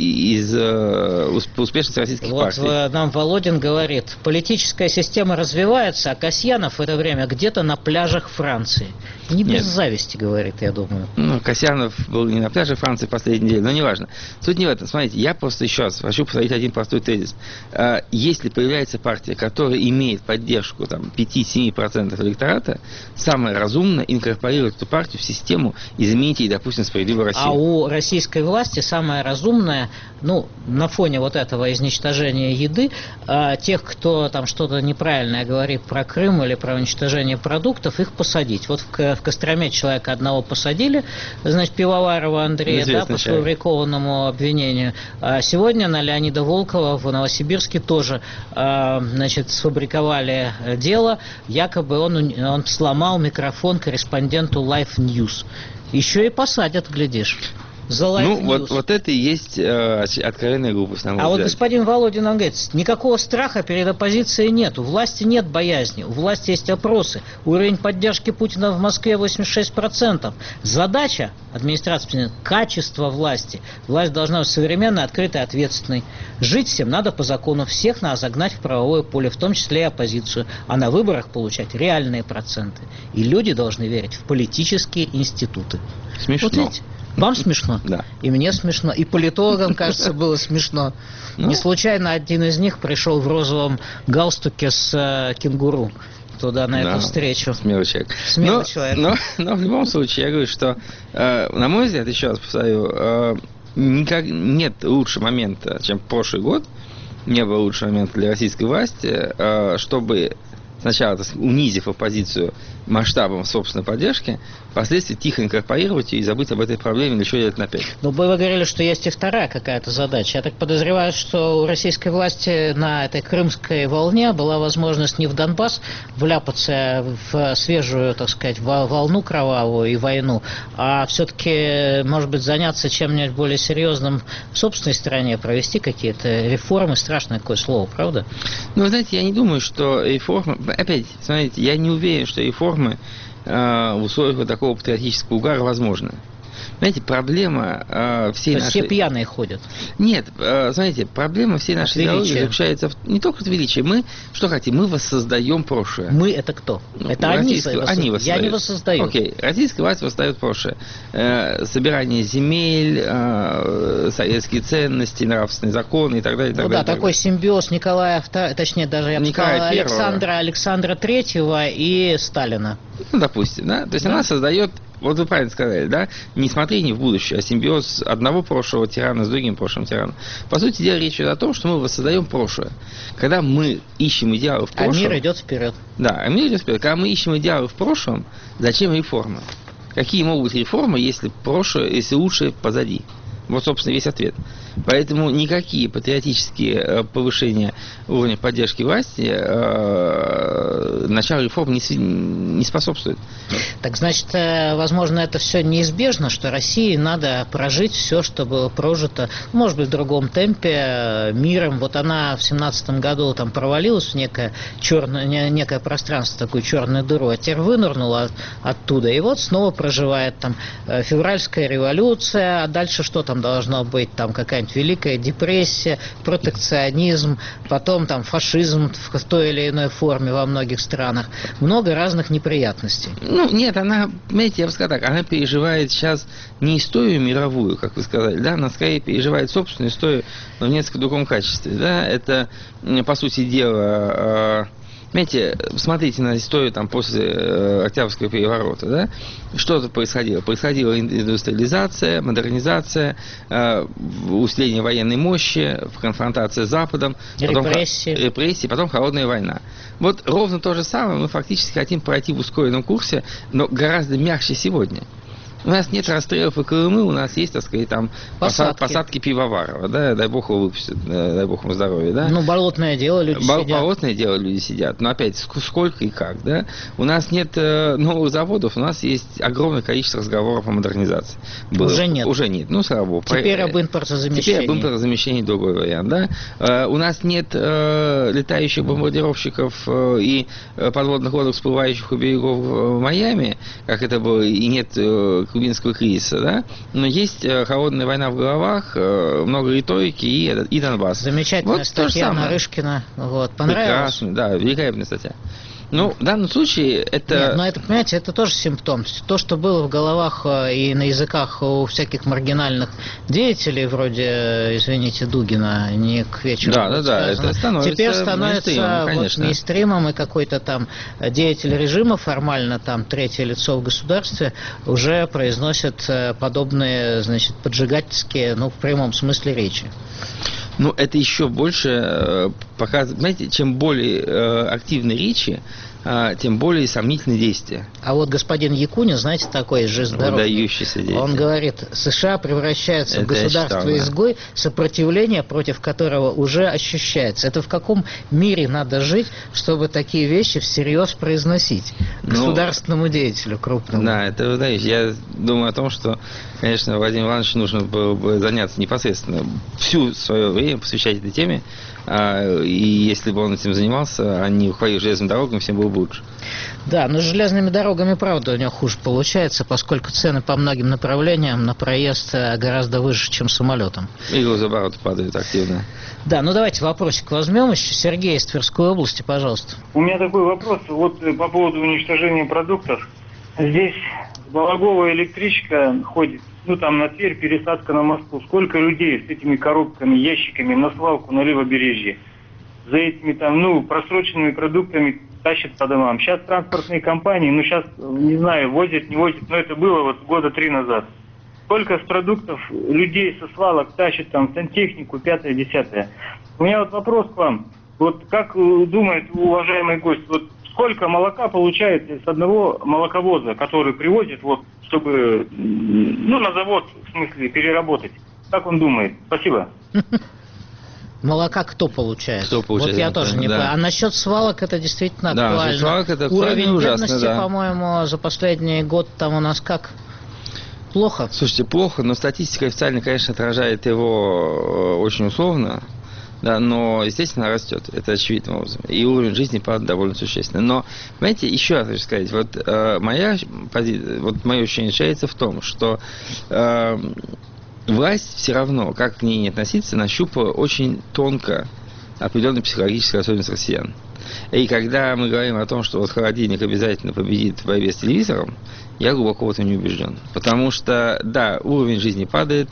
из э, успешных российских вот партий. Вот нам Володин говорит, политическая система развивается, а Касьянов в это время где-то на пляжах Франции. Не без Нет. зависти, говорит, я думаю. Ну, Касьянов был не на пляже Франции последний день, но неважно. Суть не в этом. Смотрите, я просто еще раз хочу повторить один простой тезис. Если появляется партия, которая имеет поддержку там, пять-семь процентов электората, самое разумное инкорпорировать эту партию в систему изменить, допустим, Справедливую Россию. А у российской власти самое разумное, ну, на фоне вот этого изничтожения еды, а, тех, кто там что-то неправильное говорит про Крым или про уничтожение продуктов, их посадить. Вот в, в Костроме человека одного посадили, значит, Пивоварова Андрея, да, по сфабрикованному обвинению. А сегодня на Леонида Волкова в Новосибирске тоже, а, значит, сфабриковали дело, якобы он, он сломал микрофон корреспонденту Life News. Еще и посадят, глядишь. Ну, вот, вот это и есть э, откровенная глупость, на мой А взгляд. вот господин Володин, он говорит, никакого страха перед оппозицией нет, у власти нет боязни, у власти есть опросы. Уровень поддержки Путина в Москве восемьдесят шесть процентов. Задача администрации – качество власти. Власть должна быть современной, открытой, ответственной. Жить всем надо по закону, всех надо загнать в правовое поле, в том числе и оппозицию, а на выборах получать реальные проценты. И люди должны верить в политические институты. Смешно. Вот видите? Вам смешно? Да. И мне смешно. И политологам, кажется, было смешно. Ну. Не случайно один из них пришел в розовом галстуке с э, кенгуру туда, на Да, эту встречу. Смелый человек. Смелый но, человек. Но, но в любом случае, я говорю, что, э, на мой взгляд, еще раз повторю, э, никак нет лучше момента, чем прошлый год. Не было лучшего момента для российской власти, э, чтобы сначала, унизив оппозицию масштабом собственной поддержки, впоследствии тихо инкорпорировать ее и забыть об этой проблеме еще лет на пять. Но вы говорили, что есть и вторая какая-то задача. Я так подозреваю, что у российской власти на этой крымской волне была возможность не в Донбасс вляпаться в свежую, так сказать, волну кровавую и войну, а все-таки, может быть, заняться чем-нибудь более серьезным в собственной стране, провести какие-то реформы. Страшное такое слово, правда? Ну, вы знаете, я не думаю, что реформы... Опять, смотрите, я не уверен, что реформы э, в условиях вот такого патриотического угара возможны. Знаете, проблема э, всей То есть нашей... все пьяные ходят? Нет, э, знаете, проблема всей нашей идеологии заключается в... не только в величии. Мы что хотим? Мы воссоздаем прошлое. Мы это кто? Ну, это они, российское... они воссоздают. Я не воссоздаю. Окей, российская власть воссоздает прошлое. Э, собирание земель, э, советские ценности, нравственные законы и так далее. И так ну далее, да, так такой далее. симбиоз Николая второго, точнее даже я бы Николая сказал, Первого. Александра, Александра Третьего и Сталина. Ну, допустим, да. То есть да. Она создает, вот вы правильно сказали, да, не смотрение в будущее, а симбиоз одного прошлого тирана с другим прошлым тираном. По сути дела, речь идет о том, что мы воссоздаем прошлое. Когда мы ищем идеалы в прошлом... А мир идет вперед. Да, а мир идет вперед. Когда мы ищем идеалы в прошлом, зачем реформы? Какие могут быть реформы, если прошлое, если лучшее позади? Вот, собственно, весь ответ. Поэтому никакие патриотические э, повышения уровня поддержки власти э, началу реформ не, не способствуют. Так значит, э, возможно, это все неизбежно, что России надо прожить все, что было прожито, может быть, в другом темпе, э, миром. Вот она в семнадцатом году там провалилась в некое, черное, не, некое пространство, такую черную дыру, а теперь вынырнула от, оттуда. И вот снова проживает там э, февральская революция, а дальше что там должно быть? Там какая-нибудь Великая депрессия, протекционизм, потом там фашизм в той или иной форме во многих странах. Много разных неприятностей. Ну, нет, она, понимаете, я бы сказал так, она переживает сейчас не историю мировую, как вы сказали, да, она скорее переживает собственную историю, но в несколько другом качестве, да, это, по сути дела, Понимаете, смотрите на историю там, после э, Октябрьского переворота, да? Что-то происходило. Происходила индустриализация, модернизация, э, усиление военной мощи, конфронтация с Западом, потом репрессии. Х... репрессии, потом холодная война. Вот ровно то же самое мы фактически хотим пройти в ускоренном курсе, но гораздо мягче сегодня. У нас нет расстрелов и Колымы, у нас есть, так сказать, там посадки, посадки Пивоварова, да, дай бог его выпустят, дай бог ему здоровья, да. Ну, болотное дело люди Бол- сидят. Болотное дело люди сидят, но опять, сколько и как, да. У нас нет э, новых заводов, у нас есть огромное количество разговоров о модернизации. Было, уже нет. Уже нет, ну, слава богу. Теперь об импортозамещении. Теперь об импортозамещении другой вариант, да. Э, у нас нет э, летающих бомбардировщиков э, и подводных лодок, всплывающих у берегов э, Майами, как это было, и нет э, кубинского кризиса, да, но есть э, холодная война в головах, э, много риторики и, и Донбасс. Замечательная вот статья Нарышкина, вот, понравилась? Прекрасно, да, великолепная статья. Ну, в данном случае это... Нет, но это, понимаете, это тоже симптом. То, что было в головах и на языках у всяких маргинальных деятелей, вроде, извините, Дугина, не к вечеру да, да, да, это становится теперь становится мейнстримом, вот, мейнстримом, и какой-то там деятель режима, формально там третье лицо в государстве, уже произносит подобные, значит, поджигательские, ну, в прямом смысле речи. Ну, это еще больше э, показывает, знаете, чем более э, активны речи, э, тем более сомнительные действия. А вот господин Якунин, знаете, такой же здоровый. Он говорит, США превращаются это в государство-изгой, да. Сопротивление против которого уже ощущается. Это в каком мире надо жить, чтобы такие вещи всерьез произносить государственному ну, деятелю крупному? Да, это, вы знаете, я думаю о том, что, конечно, Владимиру Ивановичу нужно было бы заняться непосредственно всю свое время посвящать этой теме, и если бы он этим занимался, а не уходил железными дорогами, всем было бы лучше. Да, но с железными дорогами, правда, у него хуже получается, поскольку цены по многим направлениям на проезд гораздо выше, чем самолетом. И грузооборот падает активно. Да, ну давайте вопросик возьмем еще. Сергей из Тверской области, пожалуйста. У меня такой вопрос, вот по поводу уничтожения продуктов. Здесь с Балагова электричка ходит ну там на Тверь, пересадка на Москву. Сколько людей с этими коробками, ящиками на свалку на левобережье за этими там, ну, просроченными продуктами тащат по домам. Сейчас транспортные компании, ну сейчас, не знаю, возят, не возят, но это было вот года три назад. Сколько с продуктов людей со свалок тащат там сантехнику, пятое, десятое. У меня вот вопрос к вам. Вот как думает уважаемый гость, вот сколько молока получается с одного молоковоза, который привозит, вот, чтобы, ну, на завод, в смысле, переработать? Как он думает? Спасибо. Молока кто получает? Кто получает? Вот я тоже не да. понимаю. А насчет свалок это действительно да, актуально. Свалок это актуально. Уровень ужасно, бедности, да. по-моему, за последний год там у нас как? Плохо? Слушайте, плохо, но статистика официально, конечно, отражает его очень условно. Да, но, естественно, растет, это очевидным образом. И уровень жизни падает довольно существенно. Но, понимаете, еще раз хочу сказать, вот э, моя позиция, вот мое ощущение заключается в том, что э, власть все равно, как к ней не относиться, нащупала очень тонко определенную психологическую особенность россиян. И когда мы говорим о том, что вот холодильник обязательно победит в борьбе с телевизором, я глубоко в этом не убежден. Потому что, да, уровень жизни падает,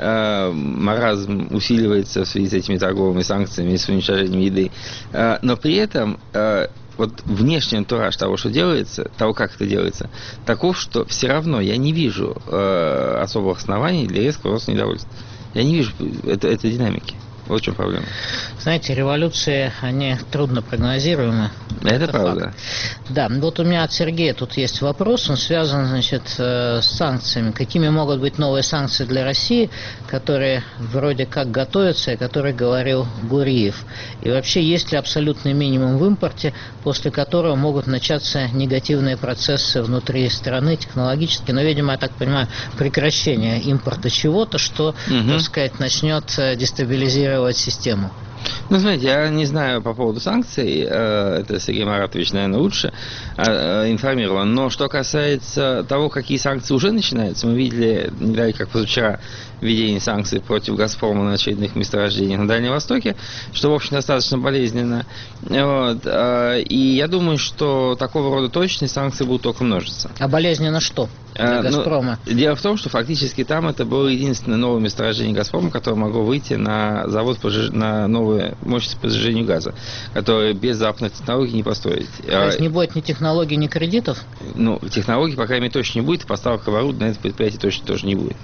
э, маразм усиливается в связи с этими торговыми санкциями и с уничтожением еды, э, но при этом э, вот внешний антураж того, что делается, того, как это делается, таков, что все равно я не вижу э, особых оснований для резкого роста недовольства. Я не вижу это, этой динамики. Вот в чем проблема. Знаете, революции, они трудно прогнозируемы. Это, это правда. Факт. Да, вот у меня от Сергея тут есть вопрос, он связан, значит, с санкциями. Какими могут быть новые санкции для России, которые вроде как готовятся, и о которых говорил Гуриев? И вообще, есть ли абсолютный минимум в импорте, после которого могут начаться негативные процессы внутри страны технологически, но, видимо, я так понимаю, прекращение импорта чего-то, что, угу. так сказать, начнет дестабилизировать систему. Ну, знаете, я не знаю по поводу санкций, это Сергей Маратович, наверное, лучше информирован, но что касается того, какие санкции уже начинаются, мы видели, не далее как позавчера, введение санкций против «Газпрома» на очередных месторождениях на Дальнем Востоке, что, в общем, достаточно болезненно. Вот. И я думаю, что такого рода точные санкции будут только множиться. А болезненно что для «Газпрома»? Ну, дело в том, что фактически там это было единственное новое месторождение «Газпрома», которое могло выйти на завод, на новые мощности по сжижению газа, которые без западных технологий не построить. То есть не будет ни технологий, ни кредитов? Ну, технологий, по крайней мере, точно не будет, поставок оборудования на это предприятие точно тоже не будет.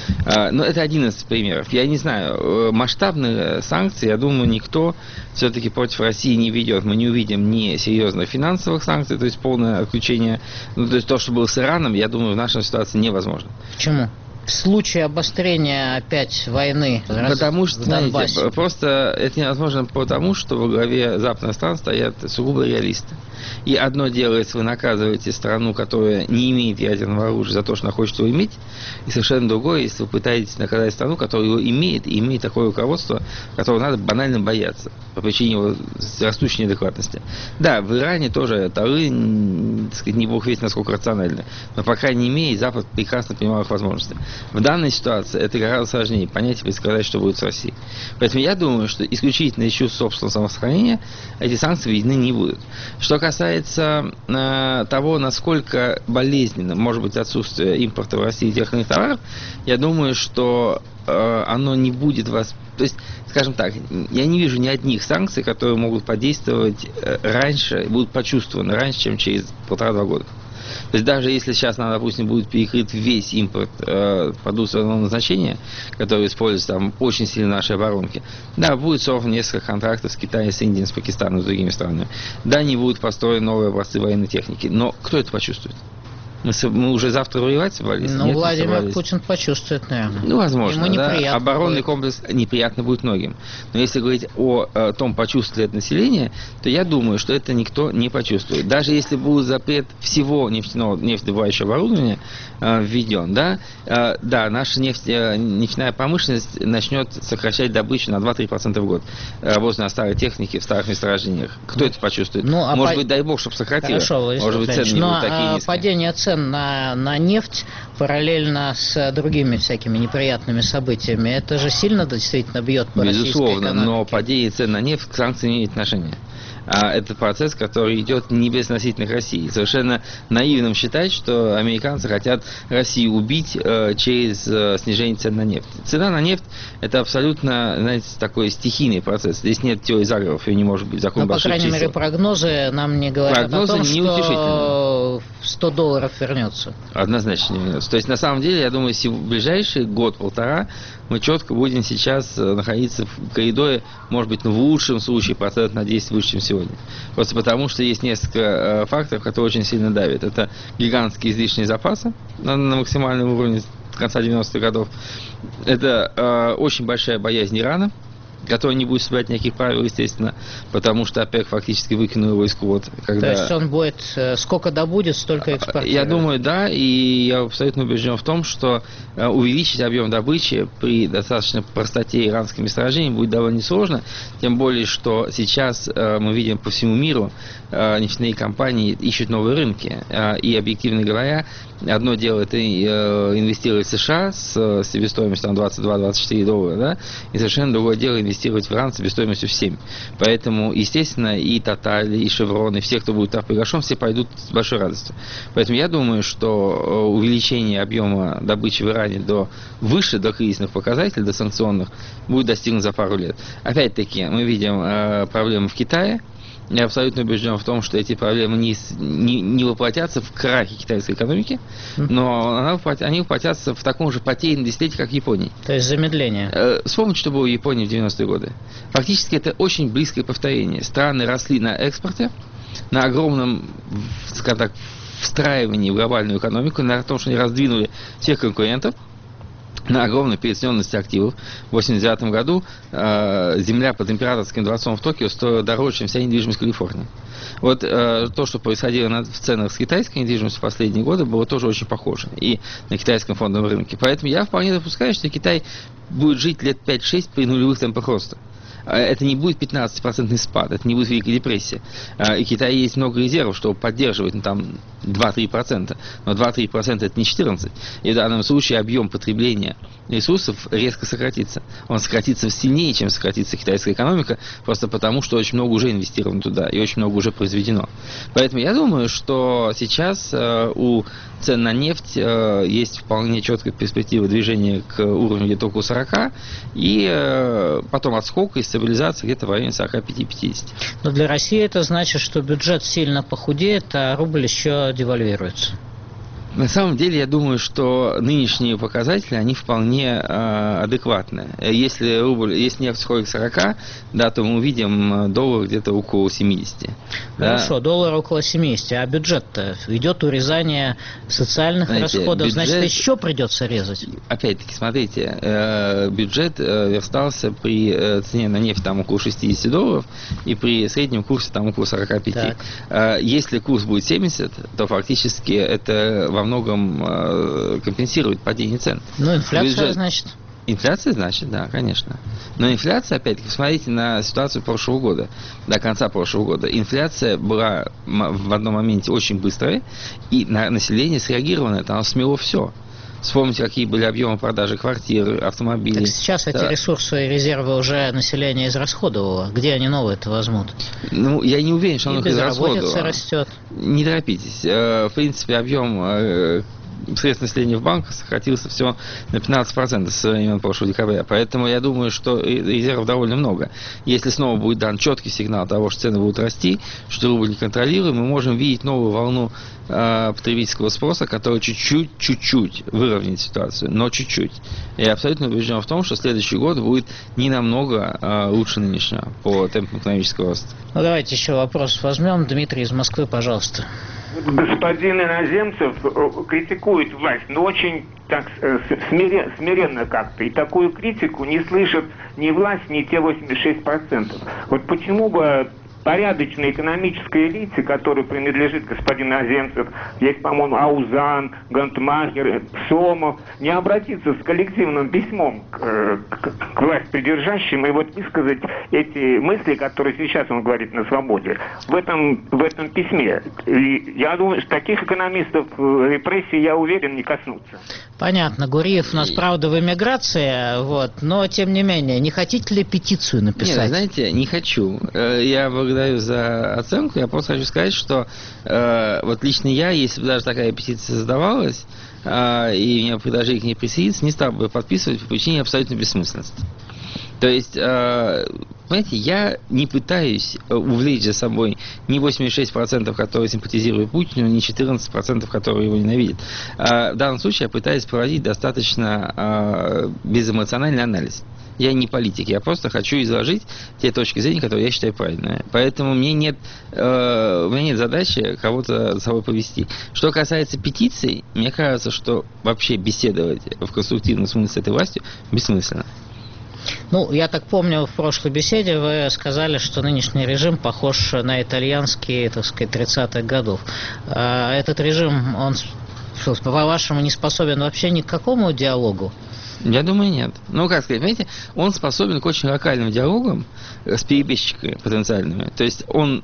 Но это один из примеров. Я не знаю, масштабные санкции, я думаю, никто все-таки против России не ведет. Мы не увидим ни серьезных финансовых санкций, то есть полное отключение. Ну, то есть то, что было с Ираном, я думаю, в нашей ситуации невозможно. Почему? В случае обострения опять войны потому в что, Донбассе. Знаете, просто это невозможно потому, что во главе западных стран стоят сугубо реалисты. И одно дело, если вы наказываете страну, которая не имеет ядерного оружия, за то, что она хочет его иметь, и совершенно другое, если вы пытаетесь наказать страну, которая его имеет, и имеет такое руководство, которого надо банально бояться по причине его растущей неадекватности. Да, в Иране тоже Тары, так сказать, не бог весть насколько рационально, но, по крайней мере, Запад прекрасно понимал их возможности. В данной ситуации это гораздо сложнее понять и предсказать, что будет с Россией. Поэтому я думаю, что исключительно из чувства собственного самосохранения эти санкции введены не будут. Что касается э, того, насколько болезненно может быть отсутствие импорта в России тех или иных товаров, я думаю, что э, оно не будет вас... То есть, скажем так, я не вижу ни одних санкций, которые могут подействовать э, раньше, будут почувствованы раньше, чем через полтора-два года. То есть даже если сейчас, допустим, будет перекрыт весь импорт э, продуктов одного назначения, который используется там очень сильно в нашей оборонке, да, будет сорвано несколько контрактов с Китаем, с Индией, с Пакистаном, с другими странами. Да, не будут построены новые образцы военной техники. Но кто это почувствует? Мы, мы уже завтра воевать собрались? Ну, Владимир Путин почувствует, наверное. Ну, возможно, Ему да. неприятно Оборонный будет. комплекс неприятно будет многим. Но если говорить о, о том, почувствует ли это население, то я думаю, что это никто не почувствует. Даже если будет запрет всего нефтяного, нефтедобывающего оборудования э, введен, да, э, да, наша нефть, э, нефтяная промышленность начнет сокращать добычу на два-три процента в год, работать на старой технике, в старых месторождениях. Кто это почувствует? Ну, а Может по... быть, дай бог, чтобы сократило. Хорошо, Может быть, цены не но, будут такие а, низкие. падение цен на, на нефть параллельно с другими всякими неприятными событиями, это же сильно действительно бьет по российской экономике. Безусловно, но падение цен на нефть к санкциям не имеет отношения. А это процесс, который идет не безотносительно к России. Совершенно наивным считать, что американцы хотят Россию убить э, через э, снижение цен на нефть. Цена на нефть – это абсолютно, знаете, такой стихийный процесс. Здесь нет теории заговоров, и не может быть закон больших чисел. Но, по крайней мере, прогнозы нам не говорят прогнозы о том, что сто долларов вернется. Однозначно не вернется. То есть, на самом деле, я думаю, в ближайший год-полтора мы четко будем сейчас находиться в коридоре, может быть, ну, в лучшем случае процент на десять выше, чем сегодня. Просто потому, что есть несколько э, факторов, которые очень сильно давят. Это гигантские излишние запасы на, на максимальном уровне с конца девяностых годов. Это э, очень большая боязнь Ирана, который не будет соблюдать никаких правил, естественно, потому что ОПЕК фактически выкинул его из квот. Когда... То есть он будет, сколько добудет, столько экспортировать? Я думаю, да, и я абсолютно убежден в том, что увеличить объем добычи при достаточно простоте иранских месторождений будет довольно несложно, тем более, что сейчас мы видим по всему миру нефтяные компании ищут новые рынки, и, объективно говоря, одно дело это инвестировать в США с себестоимостью двадцать два - двадцать четыре доллара, да, и совершенно другое дело инвестировать в Иран с себестоимостью в семь. Поэтому, естественно, и Total, и Chevron, и все, кто будет там приглашен, все пойдут с большой радостью. Поэтому я думаю, что увеличение объема добычи в Иране до выше, до кризисных показателей, до санкционных, будет достигнуто за пару лет. Опять-таки, мы видим э, проблемы в Китае. Я абсолютно убежден в том, что эти проблемы не, не, не воплотятся в крахе китайской экономики, но она, они воплотятся в таком же потерянном десятилетии, как в Японии. То есть замедление. Вспомните, что было в Японии в девяностые годы. Фактически это очень близкое повторение. Страны росли на экспорте, на огромном, скажем так, встраивании в глобальную экономику, на том, что они раздвинули всех конкурентов, на огромной переоцененности активов. В восемьдесят девятом году э, земля под императорским дворцом в Токио стоила дороже, чем вся недвижимость в Калифорнии. Вот э, то, что происходило на, в ценах с китайской недвижимостью в последние годы, было тоже очень похоже и на китайском фондовом рынке. Поэтому я вполне допускаю, что Китай будет жить лет пять-шесть при нулевых темпах роста. Это не будет пятнадцатипроцентный спад, это не будет Великая депрессия. И в Китае есть много резервов, чтобы поддерживать, ну, там два-три процента. Но два-три процента это не четырнадцать. И в данном случае объем потребления ресурсов резко сократится. Он сократится сильнее, чем сократится китайская экономика, просто потому, что очень много уже инвестировано туда и очень много уже произведено. Поэтому я думаю, что сейчас э, у цен на нефть э, есть вполне четкая перспектива движения к уровню где-то около сорока, и э, потом отскок и стабилизация где-то в районе сорок пять - пятьдесят. Но для России это значит, что бюджет сильно похудеет, а рубль еще девальвируется. На самом деле, я думаю, что нынешние показатели, они вполне э, адекватны. Если рубль, если нефть сходит к сорока, да, то мы увидим доллар где-то около семидесяти. Хорошо, да. Доллар около семидесяти, а бюджет-то идет урезание социальных Знаете, расходов, бюджет, значит, еще придется резать. Опять-таки, смотрите, э, бюджет э, верстался при э, цене на нефть там около шестидесяти долларов и при среднем курсе там около сорока пяти. Э, если курс будет семьдесят, то фактически это во многом э, компенсирует падение цен. Ну, инфляция, бюджет... значит. Инфляция, значит, да, конечно. Но инфляция, опять-таки, посмотрите на ситуацию прошлого года, до конца прошлого года. Инфляция была в одном моменте очень быстрая, и на население среагировало на это, оно смело все. Вспомните, какие были объемы продажи квартир, автомобилей. Так сейчас да. эти ресурсы и резервы уже население израсходовало. Где они новые-то возьмут? Ну, я не уверен, что оно их израсходовало. И безработица растет. Не торопитесь. В принципе, объем средств населения в банках сократился всего на пятнадцать процентов с времен прошлого декабря. Поэтому я думаю, что резервов довольно много. Если снова будет дан четкий сигнал того, что цены будут расти, что рубль неконтролируем, мы можем видеть новую волну э, потребительского спроса, которая чуть-чуть, чуть-чуть выровняет ситуацию, но чуть-чуть. Я абсолютно убежден в том, что следующий год будет не намного э, лучше нынешнего по темпу экономического роста. Ну, давайте еще вопрос возьмем. Дмитрий из Москвы, пожалуйста. Господин Иноземцев критикует власть, но очень так смиренно, смиренно как-то. И такую критику не слышат ни власть, ни те восемьдесят шесть процентов. Вот почему бы порядочной экономической элите, которой принадлежит господин Наземцев, есть, по-моему, Аузан, Гантмахер, Сомов, не обратиться с коллективным письмом к, к, к властьпридержащим и вот высказать эти мысли, которые сейчас он говорит на свободе, в этом, в этом письме. И я думаю, что таких экономистов репрессий, я уверен, не коснутся. Понятно. Гуриев у нас, правда, в эмиграции, вот, но, тем не менее, не хотите ли петицию написать? Нет, знаете, не хочу. Я благодарю за оценку. Я просто хочу сказать, что э, вот лично я, если бы даже такая петиция создавалась, э, и меня предложили к ней присоединиться, не стал бы подписывать по причине абсолютной бессмысленности. То есть, э, понимаете, я не пытаюсь увлечь за собой ни восемьдесят шесть процентов, которые симпатизируют Путину, ни четырнадцать процентов, которые его ненавидят. Э, в данном случае я пытаюсь проводить достаточно э, безэмоциональный анализ. Я не политик, я просто хочу изложить те точки зрения, которые я считаю правильными. Поэтому мне нет, э, у меня нет задачи кого-то за собой повести. Что касается петиций, мне кажется, что вообще беседовать в конструктивном смысле с этой властью бессмысленно. Ну, я так помню, в прошлой беседе вы сказали, что нынешний режим похож на итальянский, так сказать, тридцатых годов. Этот режим, он, по-вашему, не способен вообще ни к какому диалогу? Я думаю, нет. Ну, как сказать, понимаете, он способен к очень локальным диалогам с перебежчиками потенциальными. То есть он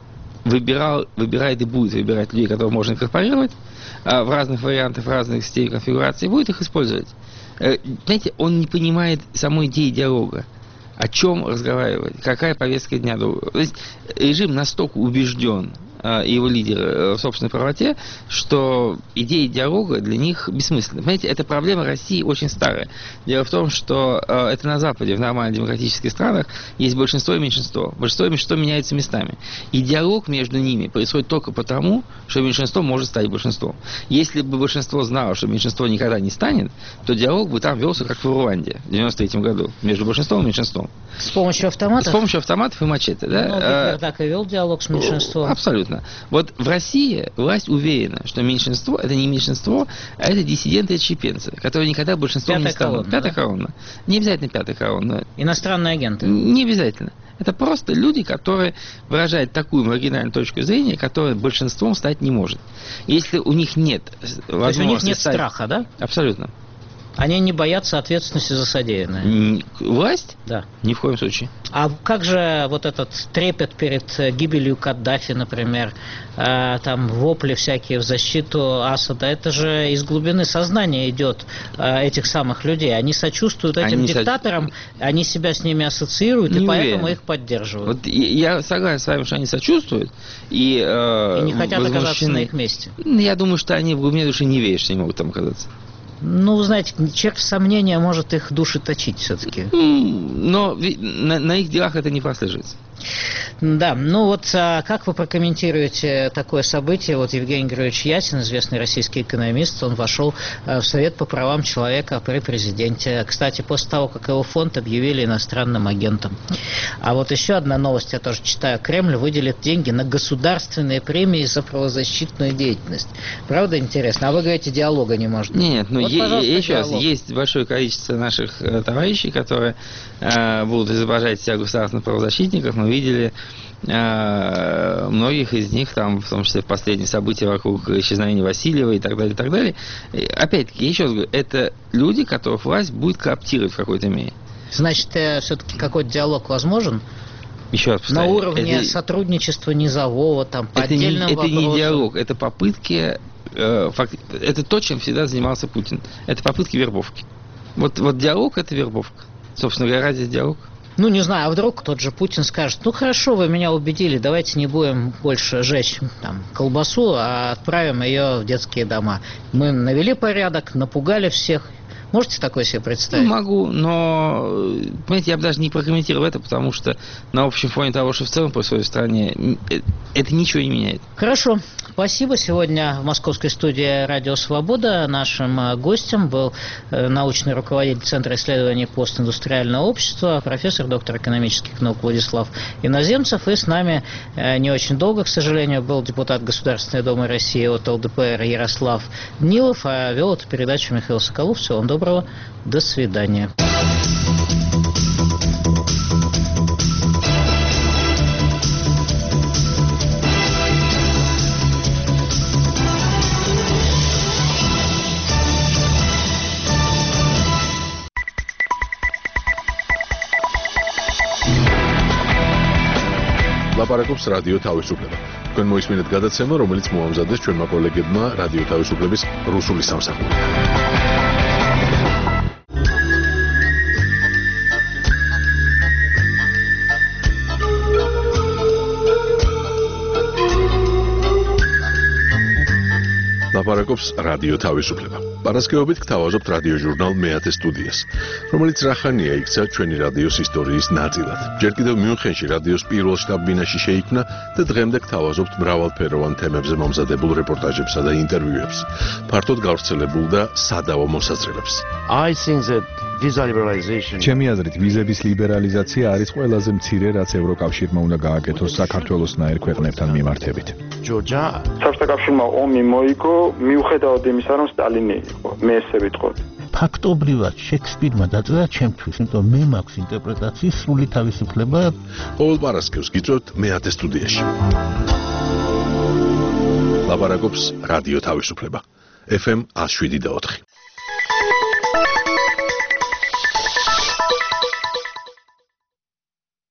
выбирал, выбирает и будет выбирать людей, которых можно инкорпорировать в разных вариантах, в разных стилях конфигурации, и будет их использовать. Знаете, он не понимает самой идеи диалога. О чем разговаривать, какая повестка дня. То есть режим настолько убежден, и его лидер в собственной правоте, что идея диалога для них бессмысленна. Понимаете, эта проблема России очень старая. Дело в том, что это на Западе, в нормальных демократических странах, есть большинство и меньшинство. Большинство и меньшинство меняются местами. И диалог между ними происходит только потому, что меньшинство может стать большинством. Если бы большинство знало, что меньшинство никогда не станет, то диалог бы там велся, как в Руанде в девяносто третьем году, между большинством и меньшинством. С помощью автоматов? С помощью автоматов и мачете, да? Ну, Гитлер так и вел диалог с меньшинством. Абсолютно. Вот в России власть уверена, что меньшинство это не меньшинство, а это диссиденты и отщепенцы, которые никогда большинством пятая не станут. Колонна, Пятая да? колонна. Не обязательно пятая колонна. Иностранные агенты. Не обязательно. Это просто люди, которые выражают такую маргинальную точку зрения, которая большинством стать не может. Если у них нет возможности... То есть у них нет стать... страха, да? Абсолютно. Они не боятся ответственности за содеянное. Власть? Да. Ни в коем случае. А как же вот этот трепет перед гибелью Каддафи, например, э, там вопли всякие в защиту Асада, это же из глубины сознания идет э, этих самых людей. Они сочувствуют этим они диктаторам, со... они себя с ними ассоциируют, не и поэтому уверен. их поддерживают. Вот я согласен с вами, что они сочувствуют и, э, и не хотят возмущены. оказаться на их месте. Я думаю, что они в глубине души не верят, что они могут там оказаться. Ну, вы знаете, человек в сомнении может их души точить все-таки. Но на, на их делах это не прослеживается. Да, ну вот а как вы прокомментируете такое событие? Вот Евгений Григорьевич Ясин, известный российский экономист, он вошел в Совет по правам человека при президенте. Кстати, после того, как его фонд объявили иностранным агентом. А вот еще одна новость, я тоже читаю. Кремль выделит деньги на государственные премии за правозащитную деятельность. Правда интересно? А вы говорите, диалога не может быть. Нет, ну вот, е- еще раз, есть большое количество наших э, товарищей, которые э, будут изображать себя государственных правозащитников. Мы видели э, многих из них, там, в том числе в последние события вокруг исчезновения Васильева и так далее, и так далее. И, опять-таки, я еще раз говорю, это люди, которых власть будет кооптировать в какой-то мере. Значит, э, все-таки какой-то диалог возможен? Еще раз повторяю, на уровне это, сотрудничества низового, там, по это отдельным не, вопросам. Это не диалог, это попытки, э, факт, это то, чем всегда занимался Путин. Это попытки вербовки. Вот, вот диалог – это вербовка. Собственно говоря, разве диалог? Ну, не знаю, а вдруг тот же Путин скажет, ну, хорошо, вы меня убедили, давайте не будем больше жечь там колбасу, а отправим ее в детские дома. Мы навели порядок, напугали всех. Можете такое себе представить? Ну, могу, но, понимаете, я бы даже не прокомментировал это, потому что на общем фоне того, что в целом происходит в стране, это ничего не меняет. Хорошо. Спасибо. Сегодня в московской студии «Радио Свобода» нашим гостем был научный руководитель Центра исследований постиндустриального общества, профессор, доктор экономических наук Владислав Иноземцев. И с нами не очень долго, к сожалению, был депутат Государственной Думы России от ЛДПР Ярослав Нилов, а вел эту передачу Михаил Соколов. Всего вам доброго. До свидания. ლაპარაკობს რადიო თავისუფლება. თქვენ მოისმინეთ გადაცემა, რომელიც მოამზადეს ჩვენმა კოლეგებმა რადიო თავისუფლების რუსული სამსახური. ლაპარაკობს რადიო თავისუფლება. პარასკევობით გთავაზობთ რადიო ჟურნალ მეათე სტუდიას, რომელიც რახანია იქცა ჩვენი რადიოს ისტორიის ნაწილად. ჯერ კიდევ მიუნხენში რადიოს პირველ შტაბ-ბინაში შეიქმნა და დღემდე გთავაზობთ მრავალფეროვან თემებზე მომზადებულ რეპორტაჟებსა და ინტერვიუებს, ფართოდ გავრცელებულ და სადავო მოსაზრებებს. I think that visa liberalization ჩემი აზრით ვიზების ლიბერალიზაცია არის ყველაზე მცირე, რაც ევროკავშირმა უნდა გააკეთოს საქართველოსნაირ ქვეყნებთან მიმართებით. Georgia საბჭოთა კავშირმა ომი მოიგო მიუხედავად იმისა, რომ სტალინი იყო. მე ესე ვიტყოდი. ფაქტობრივად შექსპირმა დაწერა ჩემთვის, იმიტომ მე მაქვს ინტერპრეტაციის სრული თავისუფლება. ყოველ პარასკევს გიწევთ მეათე სტუდიაში. ლაპარაკობს რადიო თავისუფლება. F M one oh seven point four.